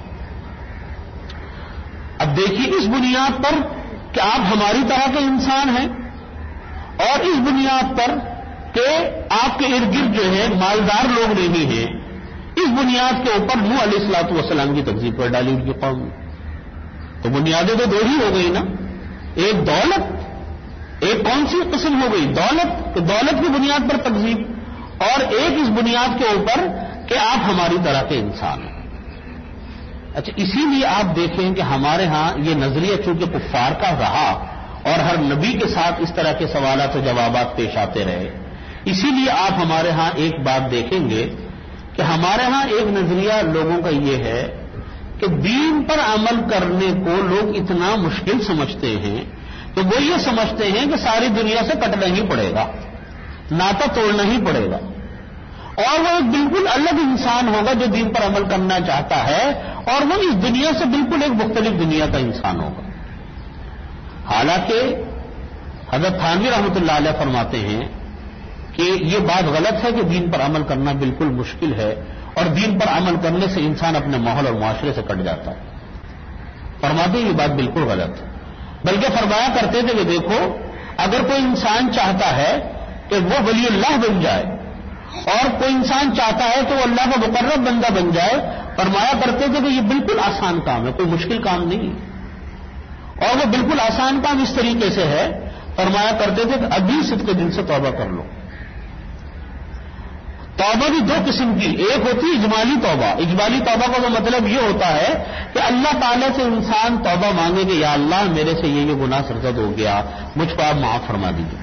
اب دیکھیے اس بنیاد پر کہ آپ ہماری طرح کے انسان ہیں، اور اس بنیاد پر کہ آپ کے ارد گرد جو ہے مالدار لوگ نہیں ہیں، اس بنیاد کے اوپر نوح علیہ الصلوۃ والسلام کی تکذیب پر ڈالی ان کی قوم نے. تو بنیادیں تو دو ہی ہو گئی نا، ایک دولت، ایک کون سی قسم ہو گئی؟ دولت، کہ دولت کی بنیاد پر تکذیب، اور ایک اس بنیاد کے اوپر کہ آپ ہماری طرح کے انسان ہیں. اچھا، اسی لیے آپ دیکھیں کہ ہمارے ہاں یہ نظریہ چونکہ کفار کا رہا اور ہر نبی کے ساتھ اس طرح کے سوالات و جوابات پیش آتے رہے، اسی لیے آپ ہمارے ہاں ایک بات دیکھیں گے کہ ہمارے ہاں ایک نظریہ لوگوں کا یہ ہے کہ دین پر عمل کرنے کو لوگ اتنا مشکل سمجھتے ہیں کہ وہ یہ سمجھتے ہیں کہ ساری دنیا سے کٹنا ہی پڑے گا، ناتا توڑنا ہی پڑے گا، اور وہ ایک بالکل الگ انسان ہوگا جو دین پر عمل کرنا چاہتا ہے، اور وہ اس دنیا سے بالکل ایک مختلف دنیا کا انسان ہوگا۔ حالانکہ حضرت تھانوی رحمۃ اللہ علیہ فرماتے ہیں کہ یہ بات غلط ہے کہ دین پر عمل کرنا بالکل مشکل ہے، اور دین پر عمل کرنے سے انسان اپنے ماحول اور معاشرے سے کٹ جاتا ہے۔ فرماتے ہیں یہ بات بالکل غلط ہے، بلکہ فرمایا کرتے تھے کہ دیکھو اگر کوئی انسان چاہتا ہے کہ وہ ولی اللہ بن جائے، اور کوئی انسان چاہتا ہے کہ وہ اللہ کا مقرب بندہ بن جائے، فرمایا کرتے تھے کہ یہ بالکل آسان کام ہے، کوئی مشکل کام نہیں ہے، اور وہ بالکل آسان کام اس طریقے سے ہے، فرمایا کرتے تھے کہ ابھی صدق دل سے توبہ کر لو۔ توبہ بھی دو قسم کی، ایک ہوتی ہے اجمالی توبہ۔ اجمالی توبہ کا تو مطلب یہ ہوتا ہے کہ اللہ تعالیٰ سے انسان توبہ مانگے کہ یا اللہ میرے سے یہ یہ گناہ سرزد ہو گیا، مجھ کو آپ معاف فرما دیجیے،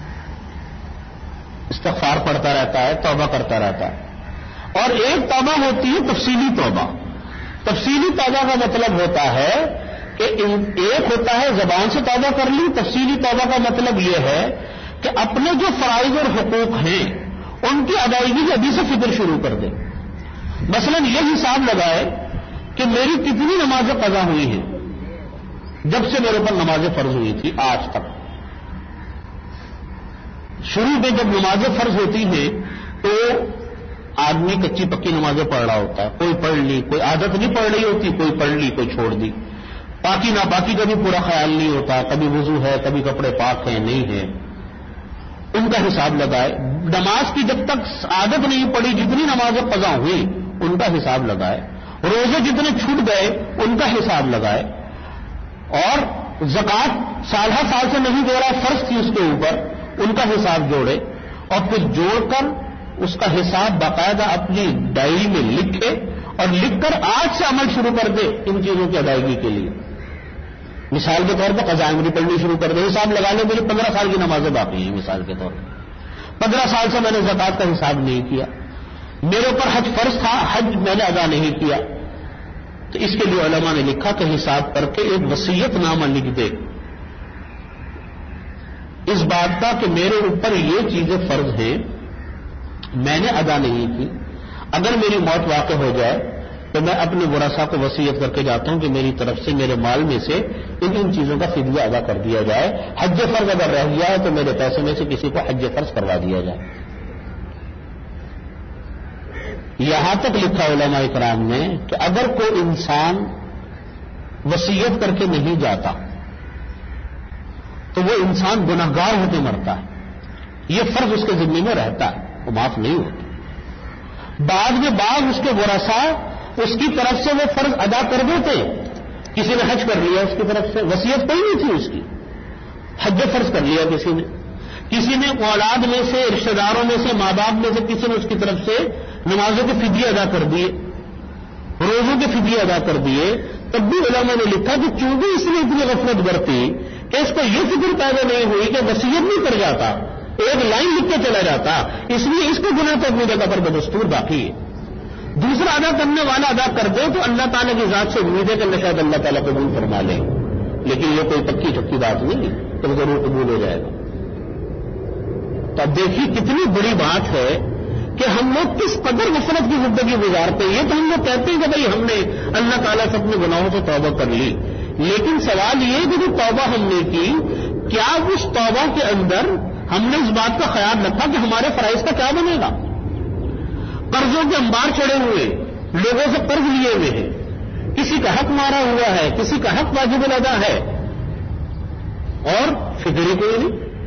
استغفار پڑھتا رہتا ہے، توبہ کرتا رہتا ہے۔ اور ایک توبہ ہوتی ہے تفصیلی توبہ۔ تفصیلی توبہ کا مطلب ہوتا ہے کہ ایک ہوتا ہے زبان سے توبہ کر لی، تفصیلی توبہ کا مطلب یہ ہے کہ اپنے جو فرائض اور حقوق ہیں ان کی ادائیگی کی ابھی سے فکر شروع کر دے۔ مثلا یہ حساب لگائے کہ میری کتنی نمازیں قضا ہوئی ہیں جب سے میرے اوپر نمازیں فرض ہوئی تھی آج تک۔ شروع میں جب نمازیں فرض ہوتی ہیں تو آدمی کچی پکی نمازیں پڑھ رہا ہوتا ہے، کوئی پڑھ لی، کوئی عادت نہیں پڑھ رہی ہوتی، کوئی پڑھ لی، کوئی چھوڑ دی، پاکی ناپاکی کا بھی پورا خیال نہیں ہوتا، کبھی وضو ہے، کبھی کپڑے پاک ہیں نہیں ہیں، ان کا حساب لگائے۔ نماز کی جب تک عادت نہیں پڑی جتنی نمازیں قضا ہوئی ان کا حساب لگائے، روزے جتنے چھوٹ گئے ان کا حساب لگائے، اور زکوٰۃ سال ہر سال سے نہیں دے رہا، فرض تھی اس کے اوپر، ان کا حساب جوڑے، اور پھر جوڑ کر اس کا حساب باقاعدہ اپنی ڈائری میں لکھے، اور لکھ کر آج سے عمل شروع کر دے ان چیزوں کی ادائیگی کے لیے۔ مثال کے طور پر قضاء عمری پڑھنی شروع کر دے، حساب لگا لے میری پندرہ سال کی نمازیں باقی ہیں، مثال کے طور پر پندرہ سال سے میں نے زکوٰۃ کا حساب نہیں کیا، میرے اوپر حج فرض تھا، حج میں نے ادا نہیں کیا، تو اس کے لیے علماء نے لکھا کہ حساب کر کے ایک وصیت نامہ لکھ دے اس بات کا کہ میرے اوپر یہ چیزیں فرض ہیں، میں نے ادا نہیں کی، اگر میری موت واقع ہو جائے تو میں اپنے ورثاء کو وصیت کر کے جاتا ہوں کہ میری طرف سے میرے مال میں سے ان ان چیزوں کا فدیہ ادا کر دیا جائے، حج فرض اگر رہ گیا ہے تو میرے پیسے میں سے کسی کو حج فرض کروا دیا جائے۔ یہاں تک لکھا علماء کرام نے کہ اگر کوئی انسان وصیت کر کے نہیں جاتا تو وہ انسان گنہگار ہوتے مرتا ہے، یہ فرض اس کے ذمہ میں رہتا ہے، وہ معاف نہیں ہوتا۔ بعد میں بعض اس کے ورثاء اس کی طرف سے وہ فرض ادا کر دیتے، کسی نے حج کر لیا اس کی طرف سے، وصیت کوئی نہیں تھی اس کی، حج فرض کر لیا کسی نے، کسی نے اولاد میں سے، رشتہ داروں میں سے، ماں باپ میں سے کسی نے اس کی طرف سے نمازوں کے فدیے ادا کر دیے، روزوں کے فدیے ادا کر دیے، تب بھی علماء نے لکھا کہ چونکہ اس نے اتنی غفلت برتی کہ اس کو یہ فکر پیدا نہیں ہوئی کہ وصیت نہیں کر جاتا، ایک لائن لکھ کے چلا جاتا، اس لیے اس کو گناہ تو اپنی جگہ پر بدستور باقی ہے۔ دوسرا ادا کرنے والا ادا کر دے تو اللہ تعالیٰ کی ذات سے امید ہے کہ شاید اللہ تعالیٰ قبول فرما لے، لیکن یہ کوئی پکی چھکی بات نہیں ہے تو ضرور قبول ہو جائے گا۔ تو اب دیکھیے کتنی بڑی بات ہے کہ ہم لوگ کس قدر غفلت کی زندگی گزارتے ہیں۔ یہ تو ہم لوگ کہتے ہیں کہ بھائی ہم نے اللہ تعالیٰ سے اپنے گناہوں سے توبہ کر لی، لیکن سوال یہ کہ جو توبہ ہم نے کی، کیا اس توبہ کے اندر ہم نے اس بات کا خیال رکھا کہ ہمارے فرائض کا کیا بنے گا؟ قرضوں کے انبار چڑھے ہوئے، لوگوں سے قرض لیے ہوئے ہیں، کسی کا حق مارا ہوا ہے، کسی کا حق واجب الادا ہے، اور فکر ہی کوئی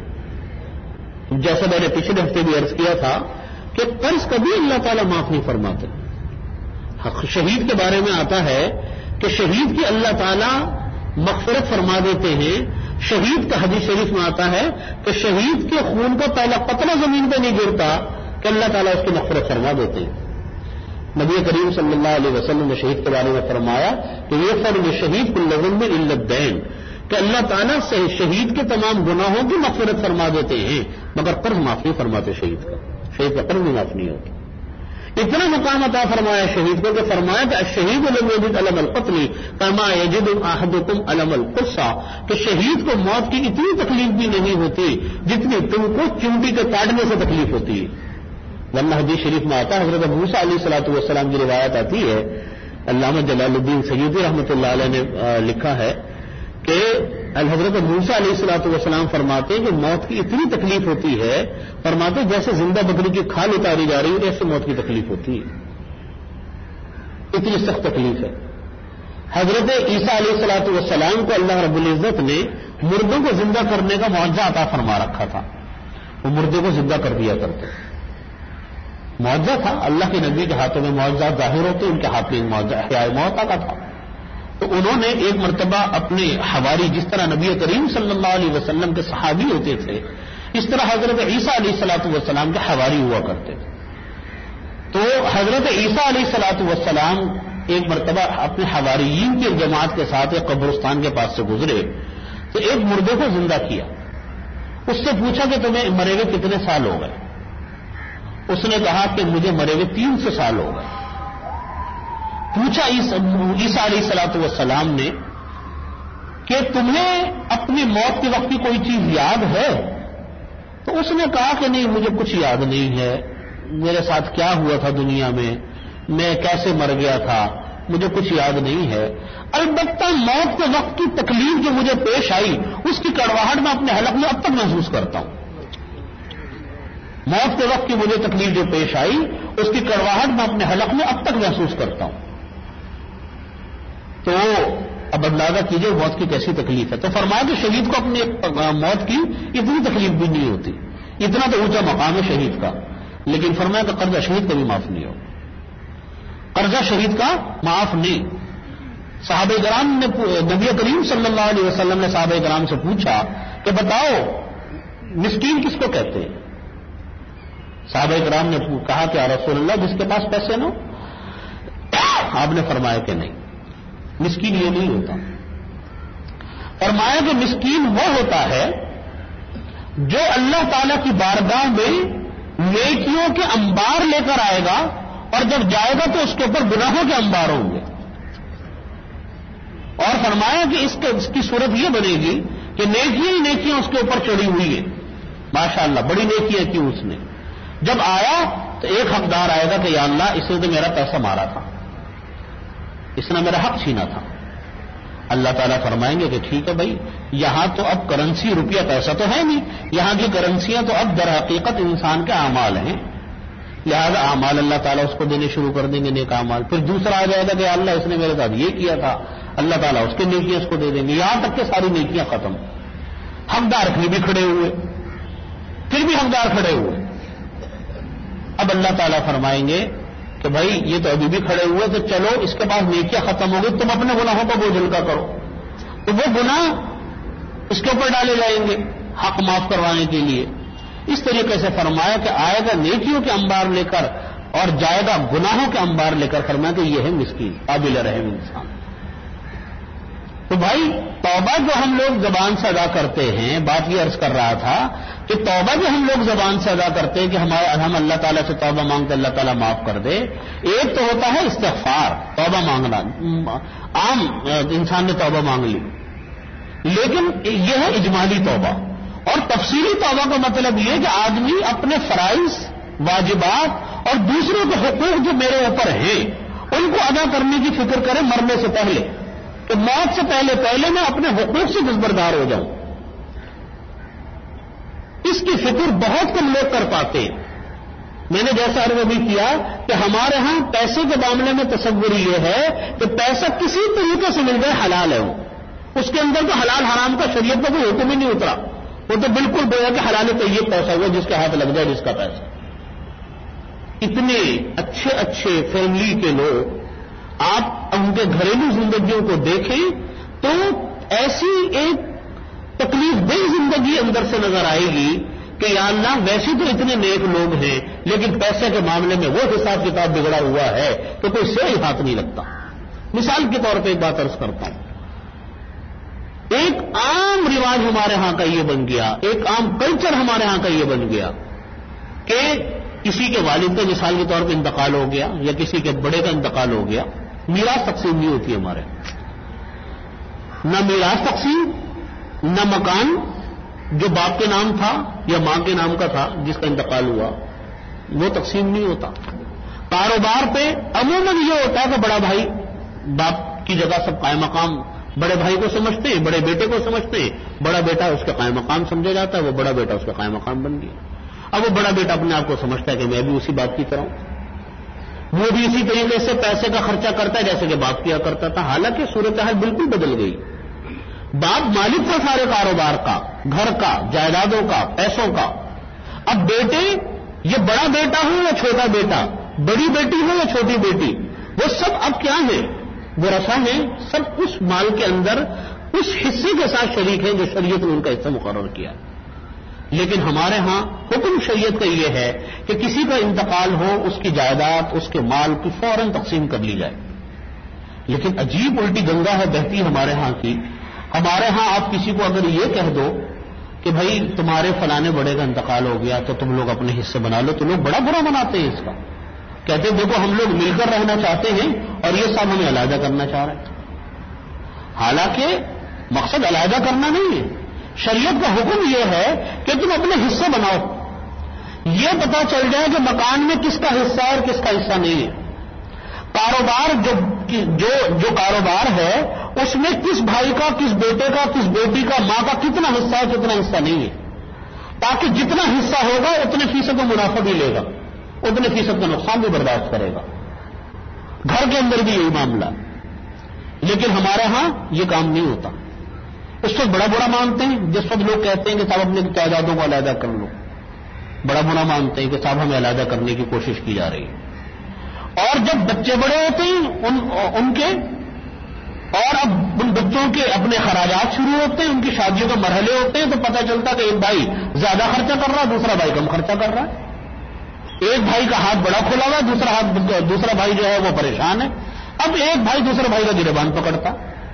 نہیں۔ جیسا میں نے پچھلے ہفتے بھی عرض کیا تھا کہ قرض کبھی اللہ تعالیٰ معاف نہیں فرماتے۔ حق شہید کے بارے میں آتا ہے کہ شہید کی اللہ تعالیٰ مغفرت فرما دیتے ہیں۔ شہید کا حدیث شریف میں آتا ہے کہ شہید کے خون کا پہلا قطرہ زمین پہ نہیں گرتا کہ اللہ تعالیٰ اس کی مغفرت فرما دیتے ہیں۔ نبی کریم صلی اللہ علیہ وسلم نے شہید کے بارے میں فرمایا کہ یہ فرض شہید کل ذنب الا الدین، کہ اللہ تعالیٰ سے شہید کے تمام گناہوں کی مغفرت فرما دیتے ہیں مگر قرض معاف نہیں فرماتے۔ شہید کا شہید کا قرض بھی معاف نہیں ہوتا۔ اتنا مقام عطا فرمایا شہید کو کہ فرمایا کہ الشہید لم یجد الم القتل کما یجد احدکم الم القصہ، کہ شہید کو موت کی اتنی تکلیف بھی نہیں ہوتی جتنی تم کو چمٹی کے کاٹنے سے تکلیف ہوتی ہے۔ ورنہ حدیث شریف میں آتا ہے، حضرت موسیٰ علیہ الصلوۃ والسلام کی روایت آتی ہے، علامہ جلال الدین سیوطی رحمۃ اللہ علیہ نے لکھا ہے کہ حضرت موسیٰ علیہ الصلوۃ والسلام فرماتے ہیں کہ موت کی اتنی تکلیف ہوتی ہے، فرماتے جیسے زندہ بکری کی کھال اتاری جا رہی ہے ایسے موت کی تکلیف ہوتی ہے، اتنی سخت تکلیف ہے۔ حضرت عیسیٰ علیہ الصلوۃ والسلام کو اللہ رب العزت نے مردوں کو زندہ کرنے کا معجزہ عطا فرما رکھا تھا، وہ مردے کو زندہ کر دیا کرتے، معجزہ تھا۔ اللہ کے نبی کے ہاتھوں میں معجزات ظاہر ہوتے، ان کے ہاتھ میں معجزہ احیاء موت کا تھا۔ تو انہوں نے ایک مرتبہ اپنے حواری، جس طرح نبی کریم صلی اللہ علیہ وسلم کے صحابی ہوتے تھے، اس طرح حضرت عیسیٰ علیہ الصلوۃ والسلام کے حواری ہوا کرتے تھے۔ تو حضرت عیسیٰ علیہ الصلوۃ والسلام ایک مرتبہ اپنے حواریین کی جماعت کے ساتھ ایک قبرستان کے پاس سے گزرے تو ایک مردے کو زندہ کیا، اس سے پوچھا کہ تمہیں مرے ہوئے کتنے سال ہو گئے؟ اس نے کہا کہ مجھے مرے ہوئے تین سو سال ہو گئے۔ پوچھا عیسیٰ علیہ الصلوۃ والسلام نے کہ تمہیں اپنی موت کے وقت کی کوئی چیز یاد ہے؟ تو اس نے کہا کہ نہیں، مجھے کچھ یاد نہیں ہے، میرے ساتھ کیا ہوا تھا دنیا میں، میں کیسے مر گیا تھا، مجھے کچھ یاد نہیں ہے۔ البتہ موت کے وقت کی تکلیف جو مجھے پیش آئی اس کی کڑواہٹ میں اپنے حلق میں اب تک محسوس کرتا ہوں۔ موت کے وقت کی مجھے تکلیف جو پیش آئی اس کی کڑواہٹ میں اپنے حلق میں اب تک محسوس کرتا ہوں۔ تو اب اندازہ کیجئے موت کی کیسی تکلیف ہے۔ تو فرمایا کہ شہید کو اپنی موت کی اتنی تکلیف بھی نہیں ہوتی، اتنا تو اونچا مقام ہے شہید کا، لیکن فرمایا کہ قرضہ شہید کا بھی معاف نہیں ہو، قرضہ شہید کا معاف نہیں۔ صحابہ کرام نے نبی کریم صلی اللہ علیہ وسلم نے صحابہ کرام سے پوچھا کہ بتاؤ مسکین کس کو کہتے ہیں؟ صحابہ کرام نے کہا کہ یا رسول اللہ جس کے پاس پیسے نہ ہو۔ آپ نے فرمایا کہ نہیں، مسکین یہ نہیں ہوتا۔ فرمایا کہ مسکین وہ ہوتا ہے جو اللہ تعالی کی بارگاہ میں نیکیوں کے انبار لے کر آئے گا اور جب جائے گا تو اس کے اوپر گناہوں کے انبار ہوں گے، اور فرمایا کہ اس, اس کی صورت یہ بنے گی کہ نیکیاں ہی نیکیاں اس کے اوپر چڑھی ہوئی ہیں، ماشاءاللہ بڑی نیکیاں کی اس نے۔ جب آیا تو ایک حقدار آئے گا کہ یا اللہ اس نے تو میرا پیسہ مارا تھا، اس نے میرا حق چھینا تھا۔ اللہ تعالیٰ فرمائیں گے کہ ٹھیک ہے بھائی، یہاں تو اب کرنسی روپیہ پیسہ تو ہے نہیں، یہاں کی کرنسیاں تو اب در حقیقت انسان کے اعمال ہیں، لہذا اعمال اللہ تعالیٰ اس کو دینے شروع کر دیں گے، نیک اعمال۔ پھر دوسرا آ جائے گا کہ اللہ اس نے میرے ساتھ یہ کیا تھا، اللہ تعالیٰ اس کے نیکیاں اس کو دے دیں گے، یہاں تک کہ ساری نیکیاں ختم۔ حقدار پھر بھی کھڑے ہوئے، پھر بھی حقدار کھڑے ہوئے۔ اب اللہ تعالیٰ فرمائیں گے کہ بھائی یہ تو ابھی بھی کھڑے ہوئے، تو چلو اس کے پاس نیکیاں ختم ہو گئی، تم اپنے گناہوں کو بوجھ ہلکا کرو۔ تو وہ گناہ اس کے اوپر ڈالے جائیں گے حق معاف کروانے کے لیے۔ اس طریقے سے فرمایا کہ آئے گا نیکیوں کے انبار لے کر اور جائے گا گناہوں کے انبار لے کر، فرمایا کہ یہ ہے مسکین قابل رحم انسان۔ تو بھائی توبہ جو ہم لوگ زبان سے ادا کرتے ہیں، بات یہ عرض کر رہا تھا کہ توبہ جو ہم لوگ زبان سے ادا کرتے ہیں کہ ہمارے ہم اللہ تعالیٰ سے توبہ مانگتے اللہ تعالیٰ معاف کر دے، ایک تو ہوتا ہے استغفار، توبہ مانگنا، عام انسان نے توبہ مانگ لی، لیکن یہ ہے اجمالی توبہ۔ اور تفصیلی توبہ کا مطلب یہ کہ آدمی اپنے فرائض، واجبات اور دوسروں کے حقوق جو میرے اوپر ہیں ان کو ادا کرنے کی فکر کرے مرنے سے پہلے، کہ موت سے پہلے پہلے میں اپنے حقوق سے دستبردار ہو جاؤں۔ اس کی فکر بہت کم لوگ کر پاتے ہیں۔ میں نے جیسا عرض ابھی کیا کہ ہمارے ہاں پیسے کے معاملے میں تصور یہ ہے کہ پیسہ کسی طریقے سے مل جائے حلال ہے، وہ اس کے اندر تو حلال حرام کا شریعت کا کوئی حکم ہی نہیں اترا، وہ تو بالکل گویا کہ حلال طیب پیسہ ہوا جس کے ہاتھ لگ جائے جس کا پیسہ۔ اتنے اچھے اچھے فیملی کے لوگ آپ ان کے گھریلو زندگیوں کو دیکھیں تو ایسی ایک تکلیف دہ زندگی اندر سے نظر آئے گی کہ یا اللہ ویسے تو اتنے نیک لوگ ہیں لیکن پیسے کے معاملے میں وہ حساب کتاب بگڑا ہوا ہے تو کوئی سے ہی ہاتھ نہیں لگتا۔ مثال کے طور پہ ایک بات عرض کرتا ہوں، ایک عام رواج ہمارے ہاں کا یہ بن گیا، ایک عام کلچر ہمارے ہاں کا یہ بن گیا کہ کسی کے والد کا مثال کے طور پہ انتقال ہو گیا یا کسی کے بڑے کا انتقال ہو گیا، میراث تقسیم نہیں ہوتی ہمارے، نہ میراث تقسیم، نہ مکان جو باپ کے نام تھا یا ماں کے نام کا تھا جس کا انتقال ہوا وہ تقسیم نہیں ہوتا۔ کاروبار پہ عموماً یہ ہوتا ہے کہ بڑا بھائی باپ کی جگہ سب قائم مقام بڑے بھائی کو سمجھتے ہیں، بڑے بیٹے کو سمجھتے ہیں، بڑا بیٹا اس کا قائم مقام سمجھا جاتا ہے، وہ بڑا بیٹا اس کا قائم مقام بن گیا۔ اب وہ بڑا بیٹا اپنے آپ کو سمجھتا ہے کہ میں بھی اسی بات کی طرح ہوں، وہ بھی اسی طریقے سے پیسے کا خرچہ کرتا ہے جیسے کہ باپ کیا کرتا تھا، حالانکہ صورتحال بالکل بدل گئی۔ باپ مالک تھا سارے کاروبار کا، گھر کا، جائیدادوں کا، پیسوں کا۔ اب بیٹے، یہ بڑا بیٹا ہو یا چھوٹا بیٹا، بڑی بیٹی ہو یا چھوٹی بیٹی، وہ سب اب کیا ہیں؟ وہ رسا ہیں، سب اس مال کے اندر اس حصے کے ساتھ شریک ہیں جو شریعت نے ان کا حصہ مقرر کیا۔ لیکن ہمارے ہاں حکم شریعت کا یہ ہے کہ کسی کا انتقال ہو، اس کی جائیداد، اس کے مال کی فوراً تقسیم کر لی جائے۔ لیکن عجیب الٹی گنگا ہے بہتی ہمارے ہاں کی۔ ہمارے ہاں آپ کسی کو اگر یہ کہہ دو کہ بھائی تمہارے فلانے بڑے کا انتقال ہو گیا تو تم لوگ اپنے حصے بنا لو، تو لوگ بڑا برا مناتے ہیں اس کا، کہتے ہیں دیکھو ہم لوگ مل کر رہنا چاہتے ہیں اور یہ سب ہمیں علیحدہ کرنا چاہ رہے ہیں۔ حالانکہ مقصد علیحدہ کرنا نہیں ہے، شریعت کا حکم یہ ہے کہ تم اپنے حصے بناؤ، یہ پتا چل جائے کہ مکان میں کس کا حصہ ہے اور کس کا حصہ نہیں ہے۔ کاروبار جو جو جو کاروبار ہے اس میں کس بھائی کا، کس بیٹے کا، کس بیٹی کا، ماں کا کتنا حصہ ہے، کتنا حصہ نہیں ہے، تاکہ جتنا حصہ ہوگا اتنے فیصد کا منافع بھی لے گا، اتنے فیصد کا نقصان بھی برداشت کرے گا۔ گھر کے اندر بھی یہی معاملہ، لیکن ہمارے ہاں یہ کام نہیں ہوتا۔ اس وقت بڑا برا مانتے ہیں جس وقت لوگ کہتے ہیں کہ صاحب اپنے جائیدادوں کو علیحدہ کر لو، بڑا برا مانتے ہیں کہ صاحب ہمیں علیحدہ کرنے کی کوشش کی جا رہی ہے۔ اور جب بچے بڑے ہوتے ہیں ان, ان کے اور اب ان بچوں کے اپنے خراجات شروع ہوتے ہیں، ان کی شادیوں کے مرحلے ہوتے ہیں، تو پتہ چلتا کہ ایک بھائی زیادہ خرچہ کر رہا ہے، دوسرا بھائی کم خرچہ کر رہا ہے، ایک بھائی کا ہاتھ بڑا کھلا ہوا ہے، دوسرا ہاتھ دوسرا بھائی جو ہے وہ پریشان ہے۔ اب ایک بھائی دوسرے بھائی کا گریبان پکڑتا،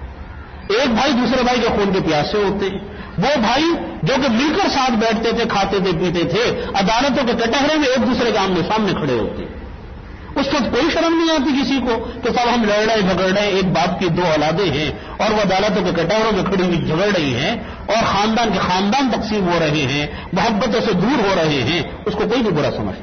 ایک بھائی دوسرے بھائی کے خون کے پیاسے ہوتے ہیں۔ وہ بھائی جو کہ مل کر ساتھ بیٹھتے تھے، کھاتے تھے، پیتے تھے، عدالتوں کے کٹہرے میں ایک دوسرے کے آمنے سامنے کھڑے ہوتے ہیں۔ اس وقت کوئی شرم نہیں آتی کسی کو کہ صاحب ہم لڑ رہے جھگڑ رہے ہیں، ایک باپ کی دو اولادیں ہیں اور وہ عدالتوں کے کٹہروں میں کھڑی ہوئی جھگڑ رہی ہیں اور خاندان کے خاندان تقسیم ہو رہے ہیں، محبتوں سے دور ہو رہے ہیں، اس کو کوئی بھی برا سمجھتا۔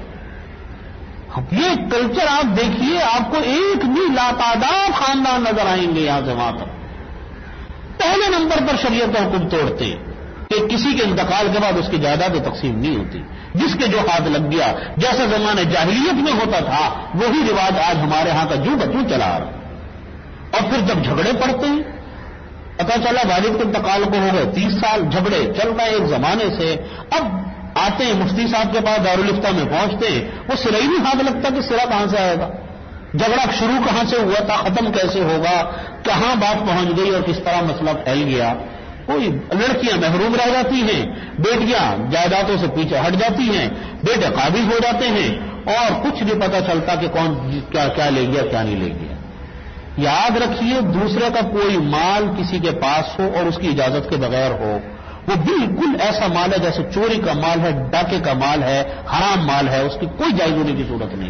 یہ کلچر آپ دیکھیے، آپ کو ایک بھی لاتعداد خاندان نظر آئیں گے یہاں سے وہاں تک۔ پہلے نمبر پر شریعت کا حکم توڑتے ہیں کہ کسی کے انتقال کے بعد اس کی جائیداد تقسیم نہیں ہوتی، جس کے جو ہاتھ لگ گیا، جیسا زمانے جاہلیت میں ہوتا تھا وہی رواج آج ہمارے ہاں کا جو بتوں چلا آ رہا۔ اور پھر جب جھگڑے پڑتے ہیں، پتا چلا والد کے انتقال کو ہو گئے تیس سال، جھگڑے چل رہے ایک زمانے سے، اب آتے ہیں مفتی صاحب کے پاس دارالفتہ میں پہنچتے ہیں، وہ سرا ہی نہیں ہاتھ لگتا کہ سرا کہاں سے آئے گا، جھگڑا شروع کہاں سے ہوا تھا، ختم کیسے ہوگا، کہاں بات پہنچ گئی اور کس طرح مسئلہ پھیل گیا۔ کوئی لڑکیاں محروم رہ جاتی ہیں، بیٹیاں جائیدادوں سے پیچھے ہٹ جاتی ہیں، بیٹے قابض ہو جاتے ہیں اور کچھ نہیں پتا چلتا کہ کون کیا کیا لے گیا کیا نہیں لے گیا۔ یاد رکھیے، دوسرے کا کوئی مال کسی کے پاس ہو اور اس کی اجازت کے بغیر ہو، وہ بالکل ایسا مال ہے جیسے چوری کا مال ہے، ڈاکے کا مال ہے، حرام مال ہے، اس کی کوئی جائز ہونے کی صورت نہیں۔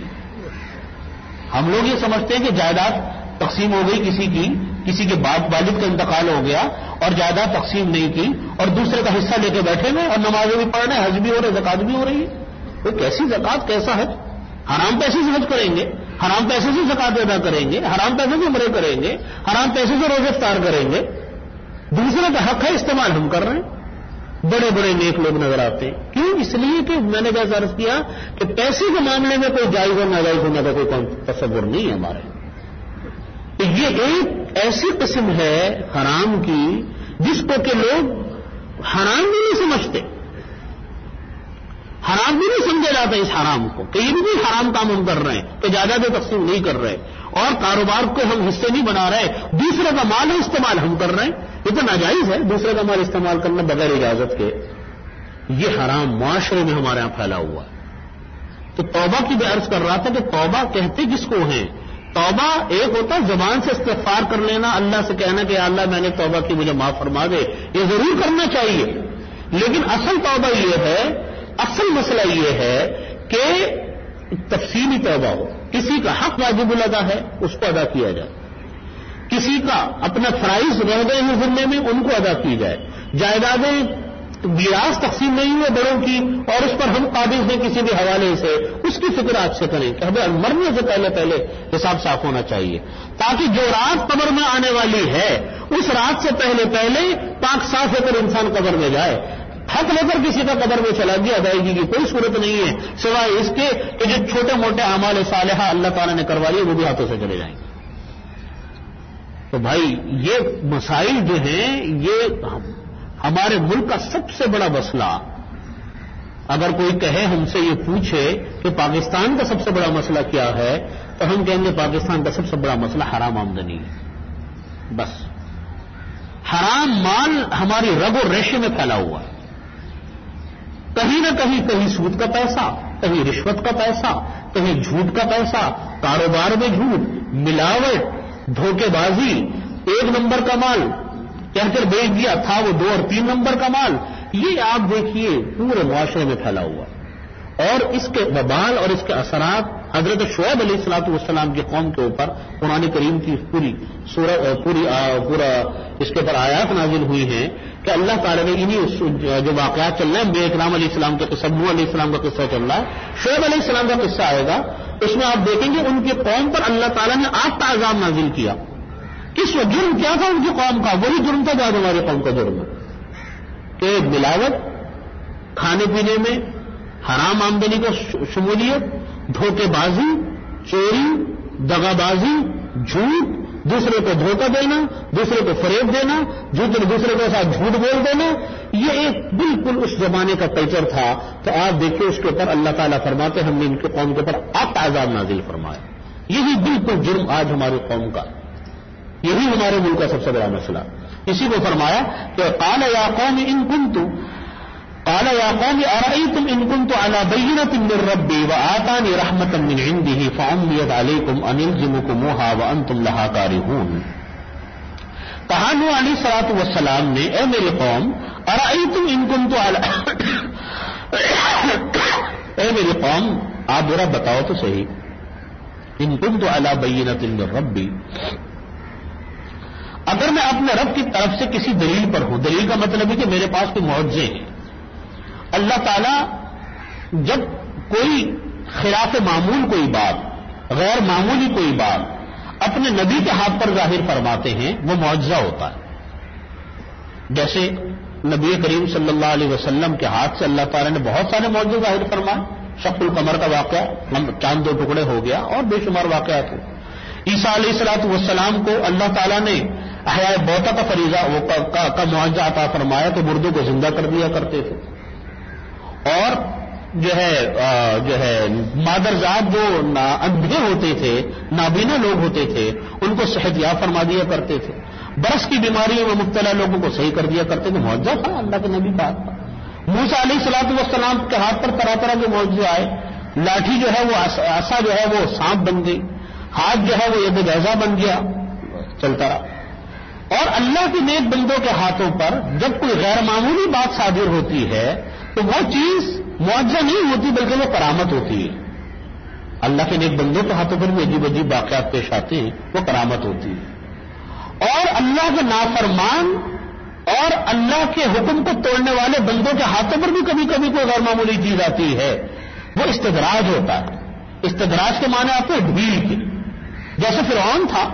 ہم لوگ یہ سمجھتے ہیں کہ جائیداد تقسیم ہو گئی کسی کی، کسی کے باپ والد کا انتقال ہو گیا اور جائیداد تقسیم نہیں کی اور دوسرے کا حصہ لے کے بیٹھے ہوئے اور نمازیں بھی پڑھ رہے ہیں، حج بھی ہو رہے، زکات بھی ہو رہی ہے۔ وہ کیسی زکات، کیسا حج؟ حرام پیسے سے حج کریں گے، حرام پیسے سے زکات ادا کریں گے، حرام پیسے سے عمرے کریں گے، حرام پیسے سے روزے افطار کریں گے۔ دوسرے کا حق ہے، استعمال ہم کر رہے ہیں۔ بڑے بڑے نیک لوگ نظر آتے ہیں، کیوں؟ اس لیے کہ میں نے جیسا عرض کیا کہ پیسے کے معاملے میں کوئی جائز اور ناجائز ہونے کا کوئی تصور نہیں ہے ہمارے۔ یہ ایک ایسی قسم ہے حرام کی جس کو کہ لوگ حرام بھی نہیں سمجھتے، حرام بھی نہیں سمجھا جاتا اس حرام کو کہ یہ بھی حرام کام ہم کر رہے ہیں، کہ جائیداد تقسیم نہیں کر رہے اور کاروبار کو ہم حصے نہیں بنا رہے، دوسرے کا مال استعمال ہم کر رہے ہیں، یہ تو ناجائز ہے دوسرے کا مال استعمال کرنا بغیر اجازت کے۔ یہ حرام معاشرے میں ہمارے یہاں پھیلا ہوا ہے۔ تو توبہ کی میں عرض کر رہا تھا کہ توبہ کہتے کس کو ہیں؟ توبہ ایک ہوتا زبان سے استغفار کر لینا، اللہ سے کہنا کہ اللہ میں نے توبہ کی، مجھے معاف فرما دے، یہ ضرور کرنا چاہیے، لیکن اصل توبہ یہ ہے، اصل مسئلہ یہ ہے کہ تفصیلی توبہ ہو. کسی کا حق واجب الادا ہے اس کو ادا کیا جائے, کسی کا اپنا فرائض رہ گئے ہیں ذمے میں ان کو ادا کی جائے. جائیدادیں میراث تقسیم نہیں ہوئے بڑوں کی اور اس پر ہم قابض ہیں کسی بھی حوالے سے, اس کی فکر آج سے کریں کہ ہمیں مرنے سے پہلے پہلے حساب صاف ہونا چاہیے, تاکہ جو رات قبر میں آنے والی ہے اس رات سے پہلے پہلے پاک صاف ہو کر انسان قبر میں جائے. حق لے کر کسی کا قبر میں چلا گیا, ادائیگی کی کوئی صورت نہیں ہے سوائے اس کے کہ جو چھوٹے موٹے اعمال صالحہ اللہ تعالیٰ نے کروا لیے وہ بھی ہاتھوں سے چلے جائیں گے. تو بھائی یہ مسائل جو ہیں یہ ہمارے ملک کا سب سے بڑا مسئلہ. اگر کوئی کہے ہم سے یہ پوچھے کہ پاکستان کا سب سے بڑا مسئلہ کیا ہے تو ہم کہیں گے پاکستان کا سب سے بڑا مسئلہ حرام آمدنی ہے. بس حرام مال ہماری رگ و ریشے میں پھیلا ہوا ہے. کہیں نہ کہیں کہیں سود کا پیسہ, کہیں رشوت کا پیسہ, کہیں جھوٹ کا پیسہ, کاروبار میں جھوٹ, ملاوٹ, دھوکے بازی, ایک نمبر کا مال کہہ کر بیچ دیا تھا وہ دو اور تین نمبر کا مال. یہ آپ دیکھیے پورے معاشرے میں پھیلا ہوا, اور اس کے وبال اور اس کے اثرات حضرت شعیب علیہ الصلوۃ والسلام کی قوم کے اوپر قرآن کریم کی پوری سورہ پوری پورا اس کے اوپر آیات نازل ہوئی ہیں کہ اللہ تعالیٰ نے انہی جو واقعات چل رہے ہیں, بے اکرام علیہ السلام کے قصہ, نوح علیہ السلام کا قصہ چل رہا ہے, شعیب علیہ السلام کا قصہ آئے گا, اس میں آپ دیکھیں گے ان کی قوم پر اللہ تعالیٰ نے آگ کا عذاب نازل کیا. کس جرم کیا تھا ان کی قوم کا؟ وہی جرم تھا جو ہماری قوم کا جرم ہے کہ ملاوٹ, کھانے پینے میں حرام آمدنی کا شمولیت, دھوکے بازی, چوری, دغا بازی, جھوٹ, دوسرے کو دھوکہ دینا, دوسرے کو فریب دینا, دوسرے کے ساتھ جھوٹ بول دینا, یہ ایک بالکل اس زمانے کا کلچر تھا. تو آپ دیکھیں اس کے اوپر اللہ تعالیٰ فرماتے ہم نے ان کی قوم کے اوپر آگ کا عذاب نازل فرمایا. یہی بالکل جرم آج ہماری قوم کا, یہی ہمارے ملک کا سب سے بڑا مسئلہ. اسی کو فرمایا کہ قال یا قوم ان کنت قال یا قوم ارأيتم ان كنت على بينة من ربي وآتاني رحمة من عنده فعميت عليكم أنلزمكموها وأنتم لها كارهون. کہا نوح علیہ الصلوۃ والسلام نے, اے میری قوم, ارأيتم ان كنت على اے میری قوم آپ ذرا بتاؤ تو صحیح, ان كنت على بينة من ربي, اگر میں اپنے رب کی طرف سے کسی دلیل پر ہوں, دلیل کا مطلب ہے کہ میرے پاس کوئی معجزے ہیں. اللہ تعالیٰ جب کوئی خلاف معمول کوئی بات, غیر معمولی کوئی بات اپنے نبی کے ہاتھ پر ظاہر فرماتے ہیں وہ معجزہ ہوتا ہے. جیسے نبی کریم صلی اللہ علیہ وسلم کے ہاتھ سے اللہ تعالیٰ نے بہت سارے معجزے ظاہر فرمائے. شق القمر کا واقعہ, چاند دو ٹکڑے ہو گیا, اور بے شمار واقعات ہوئے. عیسیٰ علیہ الصلوۃ والسلام کو اللہ تعالیٰ نے احیاء موتیٰ کا فریضہ وہ کا, کا معجزہ عطا فرمایا کہ مردوں کو زندہ کر دیا کرتے تھے, اور جو ہے جو ہے مادرزاد جو اندھے ہوتے تھے, نابینا لوگ ہوتے تھے, ان کو صحت یاب فرما دیا کرتے تھے, برس کی بیماریوں میں مبتلا لوگوں کو صحیح کر دیا کرتے تھے. معجزہ تھا اللہ کے نبی کا. موسیٰ علیہ الصلوۃ والسلام کے ہاتھ پر طرح طرح کے معجزے آئے. لاٹھی جو ہے وہ عصا جو ہے وہ سانپ بن گئی, ہاتھ جو ہے وہ ید بیضا بن گیا, چلتا رہا. اور اللہ کے نیک بندوں کے ہاتھوں پر جب کوئی غیر معمولی بات صادر ہوتی ہے تو وہ چیز معجزہ نہیں ہوتی بلکہ وہ کرامت ہوتی ہے. اللہ کے نیک بندوں کے ہاتھوں پر بھی عجیب عجیب واقعات پیش آتے ہیں, وہ کرامت ہوتی ہے. اور اللہ کے نافرمان اور اللہ کے حکم کو توڑنے والے بندوں کے ہاتھوں پر بھی کبھی کبھی کوئی غیر معمولی چیز آتی ہے, وہ استدراج ہوتا ہے. استدراج کے معنی آتے ہیں ڈھیل کے. جیسے فرعون تھا,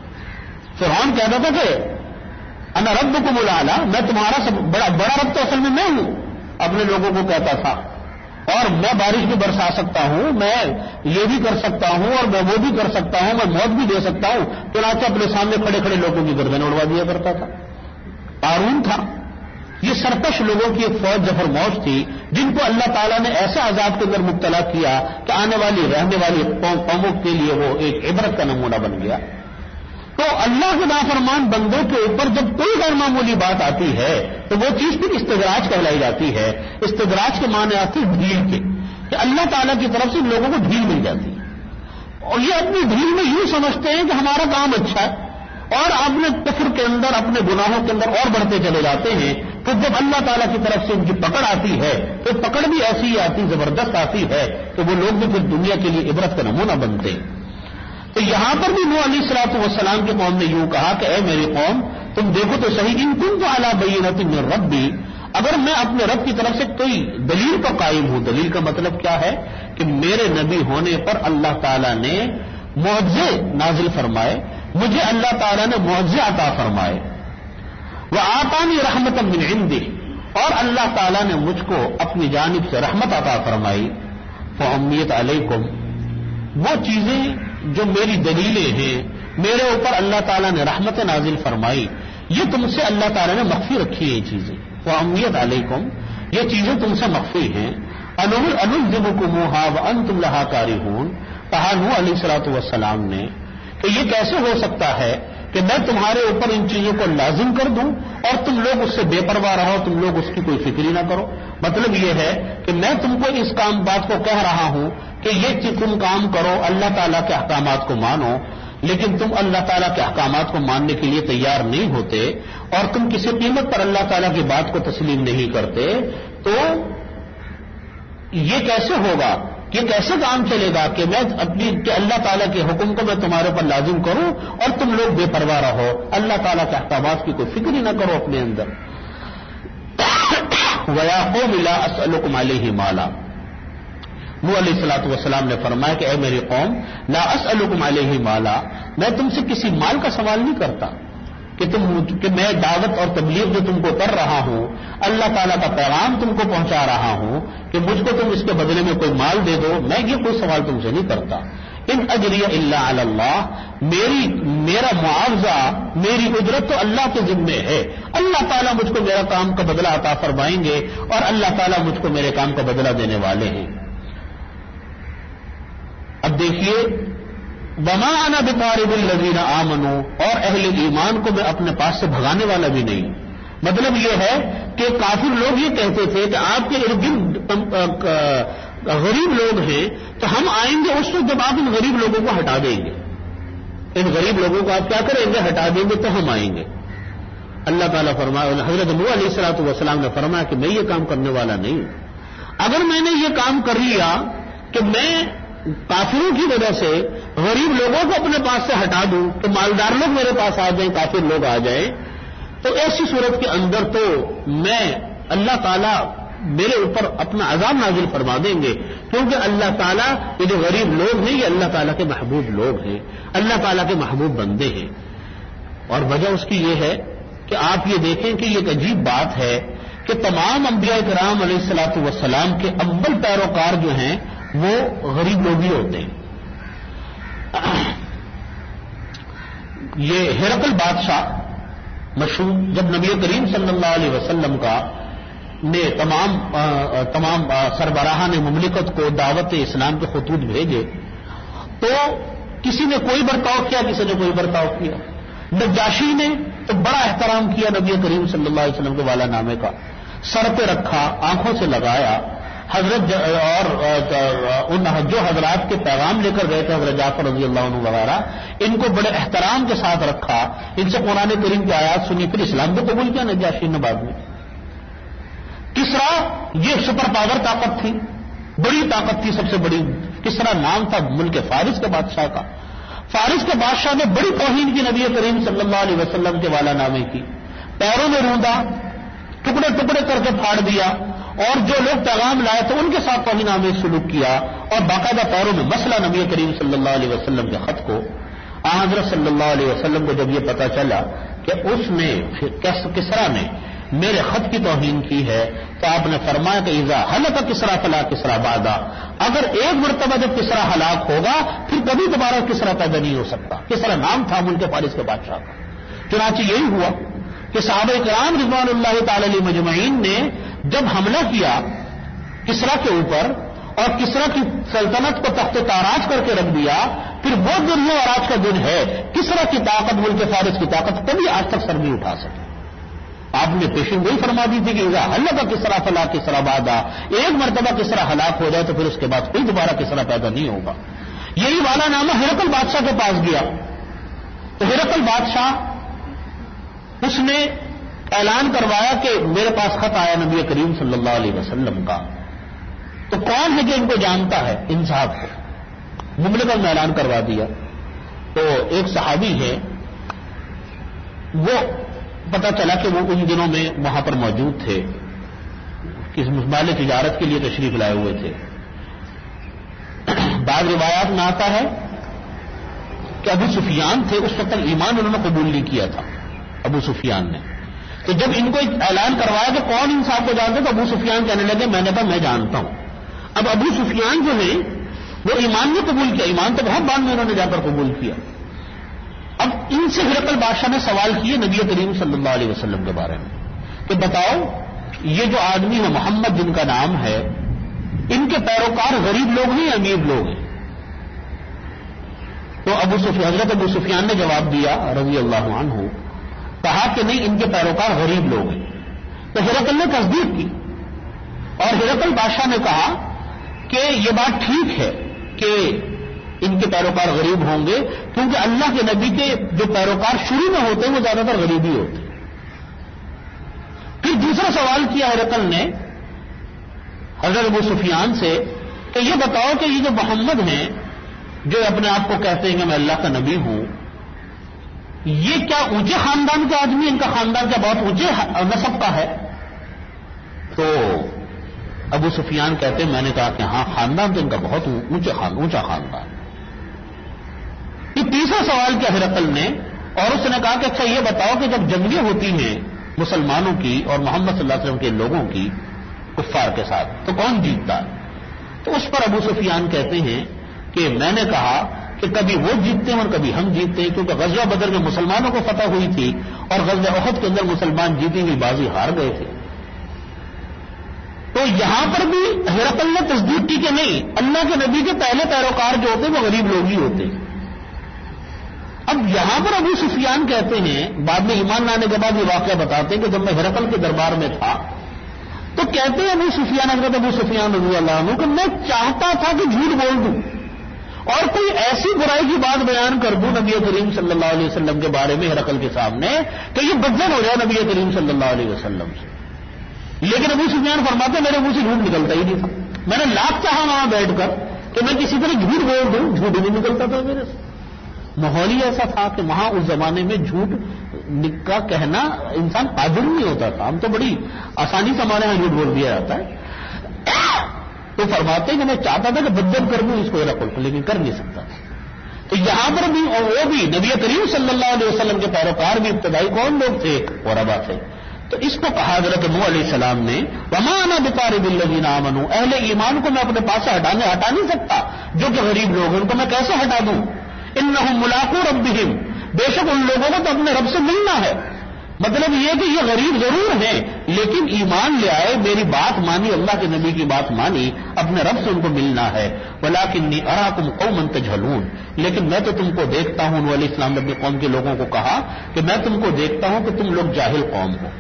فرعون کہتا تھا کہ انا ربکم الاعلی, میں تمہارا سب بڑا بڑا رب تو اصل میں میں ہوں, اپنے لوگوں کو کہتا تھا, اور میں بارش بھی برسا سکتا ہوں, میں یہ بھی کر سکتا ہوں, اور میں وہ بھی کر سکتا ہوں, میں موت بھی دے سکتا ہوں. چنانچہ اپنے سامنے کھڑے کھڑے لوگوں کی گردن اڑوا دیا کرتا تھا. قارون تھا. یہ سرکش لوگوں کی ایک فوج ظفر موج تھی جن کو اللہ تعالیٰ نے ایسے عذاب کے اندر مبتلا کیا کہ آنے والی رہنے والی قوموں کے لیے وہ ایک عبرت کا نمونہ بن گیا. تو اللہ کے نافرمان بندوں کے اوپر جب کوئی غیر معمولی بات آتی ہے تو وہ چیز پھر استدراج کہلائی جاتی ہے. استدراج کے معنی آتے ہیں ڈھیل کے, کہ اللہ تعالیٰ کی طرف سے لوگوں کو ڈھیل مل جاتی ہے, اور یہ اپنی ڈھیل میں یوں سمجھتے ہیں کہ ہمارا کام اچھا ہے, اور اپنے کفر کے اندر, اپنے گناہوں کے اندر اور بڑھتے چلے جاتے ہیں. تو جب اللہ تعالیٰ کی طرف سے ان کی پکڑ آتی ہے تو پکڑ بھی ایسی آتی زبردست آتی ہے کہ وہ لوگ بھی پھر دنیا کے لیے عبرت کا نمونہ بنتے ہیں. تو یہاں پر بھی نوح علیہ الصلوۃ والسلام کی قوم نے یوں کہا کہ اے میری قوم تم دیکھو تو صحیح ان کنت علی بینۃ من ربی، اگر میں اپنے رب کی طرف سے کوئی دلیل پر قائم ہوں. دلیل کا مطلب کیا ہے کہ میرے نبی ہونے پر اللہ تعالیٰ نے معجزے نازل فرمائے، مجھے اللہ تعالیٰ نے معجزے عطا فرمائے. وآتانی رحمۃ من عندہ، اور اللہ تعالیٰ نے مجھ کو اپنی جانب سے رحمت عطا فرمائی. فعمیت علیکم، وہ چیزیں جو میری دلیلیں ہیں میرے اوپر اللہ تعالیٰ نے رحمت نازل فرمائی، یہ تم سے اللہ تعالیٰ نے مخفی رکھی ہیں. یہ چیزیں فعمیت علیکم، یہ چیزیں تم سے مخفی ہیں. انلزمکموہا وانتم لہا کارہون، کہا نوح علیہ الصلوۃ والسلام نے کہ یہ کیسے ہو سکتا ہے کہ میں تمہارے اوپر ان چیزوں کو لازم کر دوں اور تم لوگ اس سے بے پرواہ رہو، تم لوگ اس کی کوئی فکر ہی نہ کرو. مطلب یہ ہے کہ میں تم کو اس کام بات کو کہہ رہا ہوں کہ یہ تم کام کرو، اللہ تعالیٰ کے احکامات کو مانو، لیکن تم اللہ تعالیٰ کے احکامات کو ماننے کے لیے تیار نہیں ہوتے اور تم کسی قیمت پر اللہ تعالیٰ کی بات کو تسلیم نہیں کرتے. تو یہ کیسے ہوگا، یہ کیسے کام چلے گا کہ میں اپنی کہ اللہ تعالیٰ کے حکم کو میں تمہارے اوپر لازم کروں اور تم لوگ بے پرواہ رہو، اللہ تعالیٰ کے احکامات کی کوئی فکر ہی نہ کرو اپنے اندر. وَيَا قَوْمِ لَا أَسْأَلُكُمْ عَلَيْهِ مَالًا، نوح علیہ الصلوۃ والسلام نے فرمایا کہ اے میری قوم لا اسألکم علیہ مالا، میں تم سے کسی مال کا سوال نہیں کرتا کہ تم کہ میں دعوت اور تبلیغ جو تم کو کر رہا ہوں، اللہ تعالیٰ کا پیغام تم کو پہنچا رہا ہوں کہ مجھ کو تم اس کے بدلے میں کوئی مال دے دو، میں یہ کوئی سوال تم سے نہیں کرتا. ان اجری الا علی اللہ، میری میرا معاوضہ میری اجرت تو اللہ کے ذمے ہے. اللہ تعالیٰ مجھ کو میرا کام کا بدلہ عطا فرمائیں گے اور اللہ تعالیٰ مجھ کو میرے کام کا بدلہ دینے والے ہیں. اب دیکھیے وما انا بطارد الذین آمنوا، اور اہل ایمان کو میں اپنے پاس سے بھگانے والا بھی نہیں. مطلب یہ ہے کہ کافر لوگ یہ کہتے تھے کہ آپ کے ارد گرد غریب لوگ ہیں تو ہم آئیں گے اس وقت جب آپ ان غریب لوگوں کو ہٹا دیں گے، ان غریب لوگوں کو آپ کیا کریں گے، ہٹا دیں گے تو ہم آئیں گے. اللہ تعالیٰ فرمایا، حضرت نوح علیہ الصلوۃ والسلام نے فرمایا کہ میں یہ کام کرنے والا نہیں ہوں. اگر میں نے یہ کام کر لیا کہ میں کافروں کی وجہ سے غریب لوگوں کو اپنے پاس سے ہٹا دوں تو مالدار لوگ میرے پاس آ جائیں، کافر لوگ آ جائیں، تو ایسی صورت کے اندر تو میں اللہ تعالیٰ میرے اوپر اپنا عذاب نازل فرما دیں گے، کیونکہ اللہ تعالیٰ یہ جو غریب لوگ ہیں یہ اللہ تعالیٰ کے محبوب لوگ ہیں، اللہ تعالیٰ کے محبوب بندے ہیں. اور وجہ اس کی یہ ہے کہ آپ یہ دیکھیں کہ یہ ایک عجیب بات ہے کہ تمام انبیاء کرام علیہ الصلوۃ والسلام کے اول پیروکار جو ہیں وہ غریب لوگ ہی ہوتے ہیں. یہ ہرقل بادشاہ مشہور جب نبی کریم صلی اللہ علیہ وسلم کا نے تمام تمام سربراہان مملکت کو دعوت اسلام کے خطوط بھیجے تو کسی نے کوئی برتاؤ کیا، کسی نے کوئی برتاؤ کیا. نجاشی نے تو بڑا احترام کیا نبی کریم صلی اللہ علیہ وسلم کے والا نامے کا، سر پہ رکھا، آنکھوں سے لگایا. حضرت اور ان جو حضرات کے پیغام لے کر گئے تھے حضرت جعفر رضی اللہ عنہ وغیرہ، ان کو بڑے احترام کے ساتھ رکھا، ان سے قرآن کریم کی آیات سنی، پھر اسلام کو قبول کیا نجاشی نے بعد میں. کسرا یہ سپر پاور طاقت تھی، بڑی طاقت تھی، سب سے بڑی. کسرا نام تھا ملک فارس کے بادشاہ کا. فارس کے بادشاہ نے بڑی توہین کی نبی کریم صلی اللہ علیہ وسلم کے والا نامے کی، پیروں میں روندا، ٹکڑے ٹکڑے کر کے پھاڑ دیا، اور جو لوگ پیغام لائے تھے ان کے ساتھ توہین آمیز سلوک کیا، اور باقاعدہ پیروں میں مسئلہ نبی کریم صلی اللہ علیہ وسلم کے خط کو. حضرت صلی اللہ علیہ وسلم کو جب یہ پتا چلا کہ اس نے کسرا نے میرے خط کی توہین کی ہے تو آپ نے فرمایا کہ اذا ہلک کسرا فلا کسرا بعدا، اگر ایک مرتبہ جب کسرا ہلاک ہوگا پھر کبھی دوبارہ کسرا پیدا نہیں ہو سکتا. کسرا نام تھا ملک فارس کے بادشاہ کا. چنانچہ یہی ہوا کہ صحابہ کرام رضوان اللہ تعالی علیہ مجمعین نے جب حملہ کیا کسرا کے اوپر اور کسرا کی سلطنت کو تخت تاراج کر کے رکھ دیا، پھر وہ دن اور آج کا دن ہے کسرا کی طاقت ملک فارس کی طاقت کبھی آج تک سر نہیں اٹھا سکے. آپ نے پیشن گوئی فرما دی تھی کہ اذا ہلک کسرا فلا کسرا بعدا، ایک مرتبہ کسرا ہلاک ہو جائے تو پھر اس کے بعد کوئی دوبارہ کسرا پیدا نہیں ہوگا. یہی والا نامہ ہرقل بادشاہ کے پاس گیا تو ہرقل بادشاہ اس نے اعلان کروایا کہ میرے پاس خط آیا نبی کریم صلی اللہ علیہ وسلم کا، تو کون ہے کہ ان کو جانتا ہے؟ ان صاحب کو مملکت میں اعلان کروا دیا۔ تو ایک صحابی ہے، وہ پتہ چلا کہ وہ ان دنوں میں وہاں پر موجود تھے، کس مال تجارت کے لیے تشریف لائے ہوئے تھے۔ بعض روایات میں آتا ہے کہ ابو سفیان تھے، اس وقت ایمان انہوں نے قبول نہیں کیا تھا ابو سفیان نے۔ تو جب ان کو اعلان کروایا کہ کون ان صاحب کو جانتے، تو ابو سفیان کہنے لگے میں نے کہا میں جانتا ہوں۔ اب ابو سفیان جو ہیں وہ ایمان نے قبول کیا، ایمان تو بہت بعد میں انہوں نے جا کر قبول کیا۔ اب ان سے ہرقل بادشاہ نے سوال کیے نبی کریم صلی اللہ علیہ وسلم کے بارے میں کہ بتاؤ یہ جو آدمی ہے محمد جن کا نام ہے، ان کے پیروکار غریب لوگ نہیں امیر لوگ ہیں؟ تو ابو سفیان حضرت ابو سفیان نے جواب دیا رضی اللہ عنہ، کہا کہ نہیں ان کے پیروکار غریب لوگ ہیں۔ تو ہرقل نے تصدیق کی اور ہرقل بادشاہ نے کہا کہ یہ بات ٹھیک ہے کہ ان کے پیروکار غریب ہوں گے، کیونکہ اللہ کے نبی کے جو پیروکار شروع میں ہوتے ہیں وہ زیادہ تر غریب ہی ہوتے ہیں۔ پھر دوسرا سوال کیا ہرقل نے حضرت ابو سفیان سے کہ یہ بتاؤ کہ یہ جو محمد ہیں جو اپنے آپ کو کہتے ہیں کہ میں اللہ کا نبی ہوں، یہ کیا اونچے خاندان کے آدمی، ان کا خاندان کیا بہت اونچے نسب کا ہے؟ تو ابو سفیان کہتے ہیں میں نے کہا کہ ہاں خاندان تو ان کا بہت اونچا اونچا خاندان۔ یہ تیسرا سوال کیا ہرقل نے، اور اس نے کہا کہ اچھا یہ بتاؤ کہ جب جنگیں ہوتی ہیں مسلمانوں کی اور محمد صلی اللہ علیہ وسلم کے لوگوں کی کفار کے ساتھ تو کون جیتتا ہے؟ تو اس پر ابو سفیان کہتے ہیں کہ میں نے کہا کہ کبھی وہ جیتتے ہیں اور کبھی ہم جیتتے ہیں، کیونکہ غزوہ بدر میں مسلمانوں کو فتح ہوئی تھی اور غزوہ احد کے اندر مسلمان جیتی ہوئی بازی ہار گئے تھے۔ تو یہاں پر بھی ہرقل نے تصدیق کی کہ نہیں، اللہ کے نبی کے پہلے پیروکار جو ہوتے ہیں وہ غریب لوگ ہی ہوتے ہیں۔ اب یہاں پر ابو سفیان کہتے ہیں، بعد میں ایمان لانے کے بعد یہ واقعہ بتاتے ہیں کہ جب میں ہرقل کے دربار میں تھا تو کہتے ہیں ابو سفیان حضرت ابو سفیان رضی اللہ عنہ کہ میں چاہتا تھا کہ جھوٹ بول دوں اور کوئی ایسی برائی کی بات بیان کر دوں نبی کریم صلی اللہ علیہ وسلم کے بارے میں ہرقل کے سامنے کہ یہ بدزن ہو جائے نبی کریم صلی اللہ علیہ وسلم سے، لیکن ابو سفیان فرماتے میرے منہ سے جھوٹ نکلتا ہی نہیں تھا۔ میں نے لاکھ چاہا وہاں بیٹھ کر کہ میں کسی طرح جھوٹ بول دوں، جھوٹ ہی نہیں نکلتا تھا میرے سے۔ ماحول ہی ایسا تھا کہ وہاں اس زمانے میں جھوٹ کا کہنا انسان قادر نہیں ہوتا تھا، ہم تو بڑی آسانی سے ہمارے یہاں جھوٹ بول دیا جاتا ہے۔ تو فرماتے ہیں کہ میں چاہتا تھا کہ بدل کر دوں اس کو ہرقل کو، لیکن کر نہیں سکتا تھا۔ تو یہاں پر بھی اور وہ بھی نبی کریم صلی اللہ علیہ وسلم کے پیروکار بھی ابتدائی کون لوگ تھے؟ غربا تھے۔ تو اس کو کہا حضرت نوح علیہ السلام نے وما انا بطارد الذین آمنوا، اہل ایمان کو میں اپنے پاس سے ہٹانے ہٹا نہیں سکتا، جو کہ غریب لوگ ہیں ان کو میں کیسے ہٹا دوں؟ انہم ملاقو ربہم، بے شک ان لوگوں کو تو اپنے رب سے ملنا ہے۔ مطلب یہ کہ یہ غریب ضرور ہیں لیکن ایمان لے آئے، میری بات مانی، اللہ کے نبی کی بات مانی، اپنے رب سے ان کو ملنا ہے۔ ولکنی اراکم قوما تجہلون، لیکن میں تو تم کو دیکھتا ہوں، نوح علیہ السلام نے اپنی قوم کے لوگوں کو کہا کہ میں تم کو دیکھتا ہوں کہ تم لوگ جاہل قوم ہو۔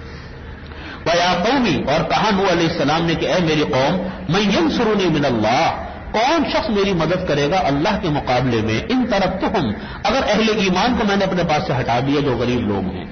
وَيَا قَوْمِ، اور کہا نوح علیہ السلام نے کہ اے میری قوم، مَن يَنصُرُنِي مِنَ اللَّهِ، کون شخص میری مدد کرے گا اللہ کے مقابلے میں، ان ترکتہم، اگر اہل ایمان کو میں نے اپنے پاس سے ہٹا دیا جو غریب لوگ ہیں۔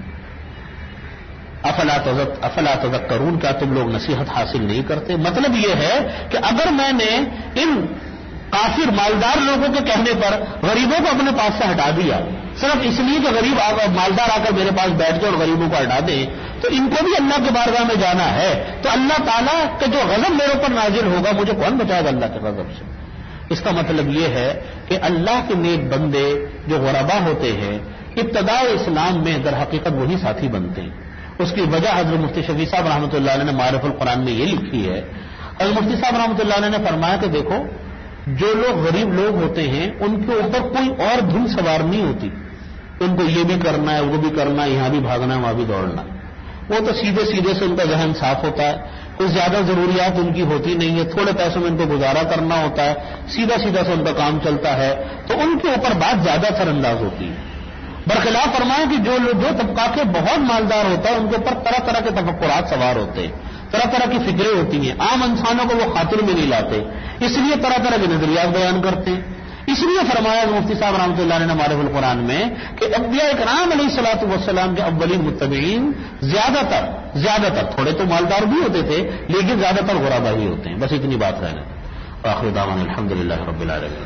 افلا افلا تذکرون، کیا تم لوگ نصیحت حاصل نہیں کرتے؟ مطلب یہ ہے کہ اگر میں نے ان کافر مالدار لوگوں کے کہنے پر غریبوں کو اپنے پاس سے ہٹا دیا صرف اس لیے کہ غریب مالدار آ کر میرے پاس بیٹھ جائے اور غریبوں کو ہٹا دیں، تو ان کو بھی اللہ کے بارگاہ میں جانا ہے، تو اللہ تعالیٰ کا جو غضب میرے اوپر نازل ہوگا مجھے کون بچائے گا اللہ کے غضب سے؟ اس کا مطلب یہ ہے کہ اللہ کے نیک بندے جو غربا ہوتے ہیں ابتداء اسلام میں در حقیقت وہی ساتھی بنتے ہیں۔ اس کی وجہ حضرت مفتی شفیع صاحب رحمۃ اللہ علیہ نے معارف القرآن میں یہ لکھی ہے۔ حضرت مفتی صاحب رحمۃ اللہ علیہ نے فرمایا کہ دیکھو جو لوگ غریب لوگ ہوتے ہیں ان کے اوپر کوئی اور دھن سوار نہیں ہوتی، ان کو یہ بھی کرنا ہے وہ بھی کرنا ہے، یہاں بھی بھاگنا ہے وہاں بھی دوڑنا ہے، وہ تو سیدھے سیدھے سے ان کا ذہن صاف ہوتا ہے، کوئی زیادہ ضروریات ان کی ہوتی نہیں ہے، تھوڑے پیسوں میں ان کو گزارا کرنا ہوتا ہے، سیدھا سیدھا سے ان کا کام چلتا ہے، تو ان کے اوپر بات زیادہ اثر انداز ہوتی ہے۔ برخلاف فرمایا کہ جو جو طبقہ کے بہت مالدار ہوتا ہے ان کے اوپر طرح طرح کے تفکرات سوار ہوتے ہیں، طرح طرح کی فکریں ہوتی ہیں، عام انسانوں کو وہ خاطر میں نہیں لاتے، اس لیے طرح طرح کے نظریات بیان کرتے ہیں، اس لیے فرمایا مفتی صاحب رحمۃ اللہ علیہ نے معرف القرآن میں کہ انبیاء کرام علیہ الصلوۃ والسلام کے اولین متبعین زیادہ تر زیادہ تر تھوڑے تو مالدار بھی ہوتے تھے لیکن زیادہ تر غربا ہی ہوتے ہیں. بس اتنی بات رہنے. آخر دعوانا الحمد للہ رب العالمین.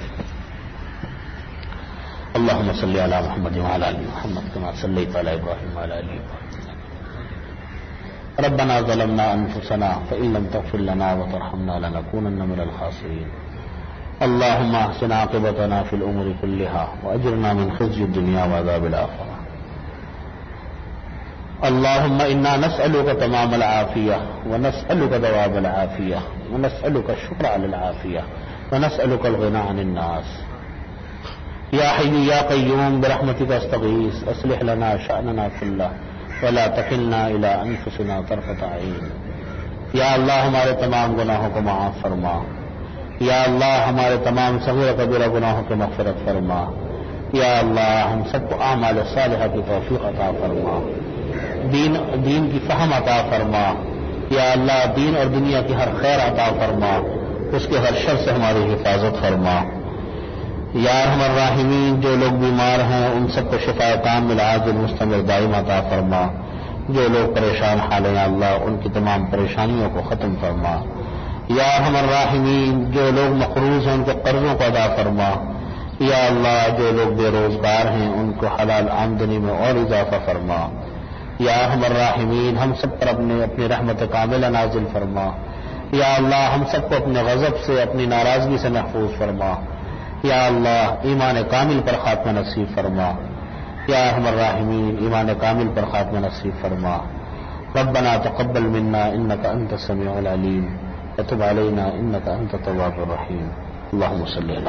اللهم صل على محمد وعلى ال محمد كما صليت على ابراهيم وعلى ال ابراهيم. ربنا ظلمنا انفسنا فان لم تغفر لنا وترحمنا لنكونن من الخاسرين. اللهم احسن عاقبتنا في الامور كلها واجرنا من خزي الدنيا وعذاب الاخره. اللهم انا نسالك تمام العافيه ونسالك دوام العافيه ونسالك الشكر على العافيه ونسالك الغنى عن الناس. یا حی یا قیوم برحمتک استغیث اصلح لنا شأننا كله ولا تکلنا الى انفسنا طرفة عین. یا اللہ ہمارے تمام گناہوں کو معاف فرما. یا اللہ ہمارے تمام صغیر و کبیرہ گناہوں کی مغفرت فرما. یا اللہ ہم سب کو اعمال صالحہ کی توفیق عطا فرما. دین دین کی فہم عطا فرما. یا اللہ دین اور دنیا کی ہر خیر عطا فرما. اس کے ہر شر سے ہماری حفاظت فرما. یا ارحم الراحمین جو لوگ بیمار ہیں ان سب کو شفا کامل عاجل مستمر دائم عطا فرما. جو لوگ پریشان حال ہیں اللہ ان کی تمام پریشانیوں کو ختم فرما. یا ارحم الراحمین جو لوگ مقروض ہیں ان کے قرضوں کو ادا فرما. یا اللہ جو لوگ بے روزگار ہیں ان کو حلال آمدنی میں اور اضافہ فرما. یا ارحم الراحمین ہم سب پر اپنے اپنی رحمت کاملہ نازل فرما. یا اللہ ہم سب کو اپنے غضب سے اپنی ناراضگی سے محفوظ فرما. یا اللہ ایمان کامل پر خاتمہ نصیب فرما. یا ارحم الراحمین ایمان کامل پر خاتمہ نصیب فرما. ربنا تقبل منا انك انت السميع العليم وتب علينا انك انت التواب الرحيم. اللهم صل على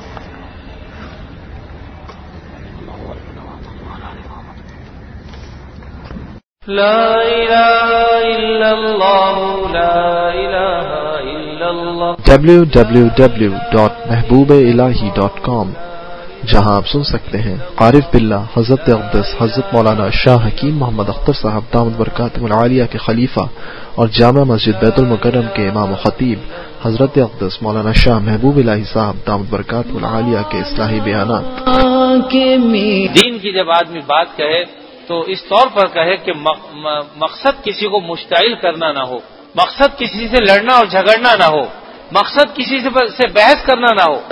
لا الہ الا اللہ لا الہ الا اللہ. W W W dot Mehboob Elahi dot com جہاں آپ سن سکتے ہیں عارف باللہ حضرت اقدس حضرت مولانا شاہ حکیم محمد اختر صاحب دامت برکاتہم العالیہ کے خلیفہ اور جامع مسجد بیت المکرم کے امام و خطیب حضرت اقدس مولانا شاہ محبوب الہی صاحب دامت برکاتہم العالیہ کے اصلاحی بیانات. دین کی جب آدمی بات کہے تو اس طور پر کہے کہ مقصد کسی کو مشتعل کرنا نہ ہو، مقصد کسی سے لڑنا اور جھگڑنا نہ ہو، مقصد کسی سے بحث کرنا نہ ہو.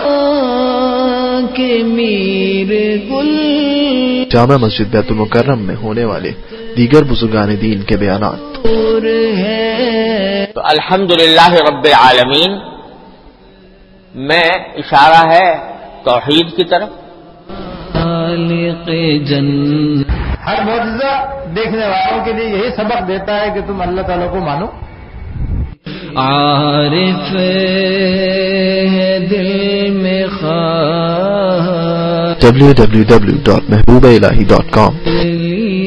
جامع مسجد بیت المکرم میں ہونے والے دیگر بزرگان دین کے بیانات. تو الحمدللہ رب العالمین میں اشارہ ہے توحید کی طرف. ہر معجزہ دیکھنے والوں کے لیے یہی سبق دیتا ہے کہ تم اللہ تعالیٰ کو مانو. عارف دل میں خواہ W W W dot Mehboob Elahi dot com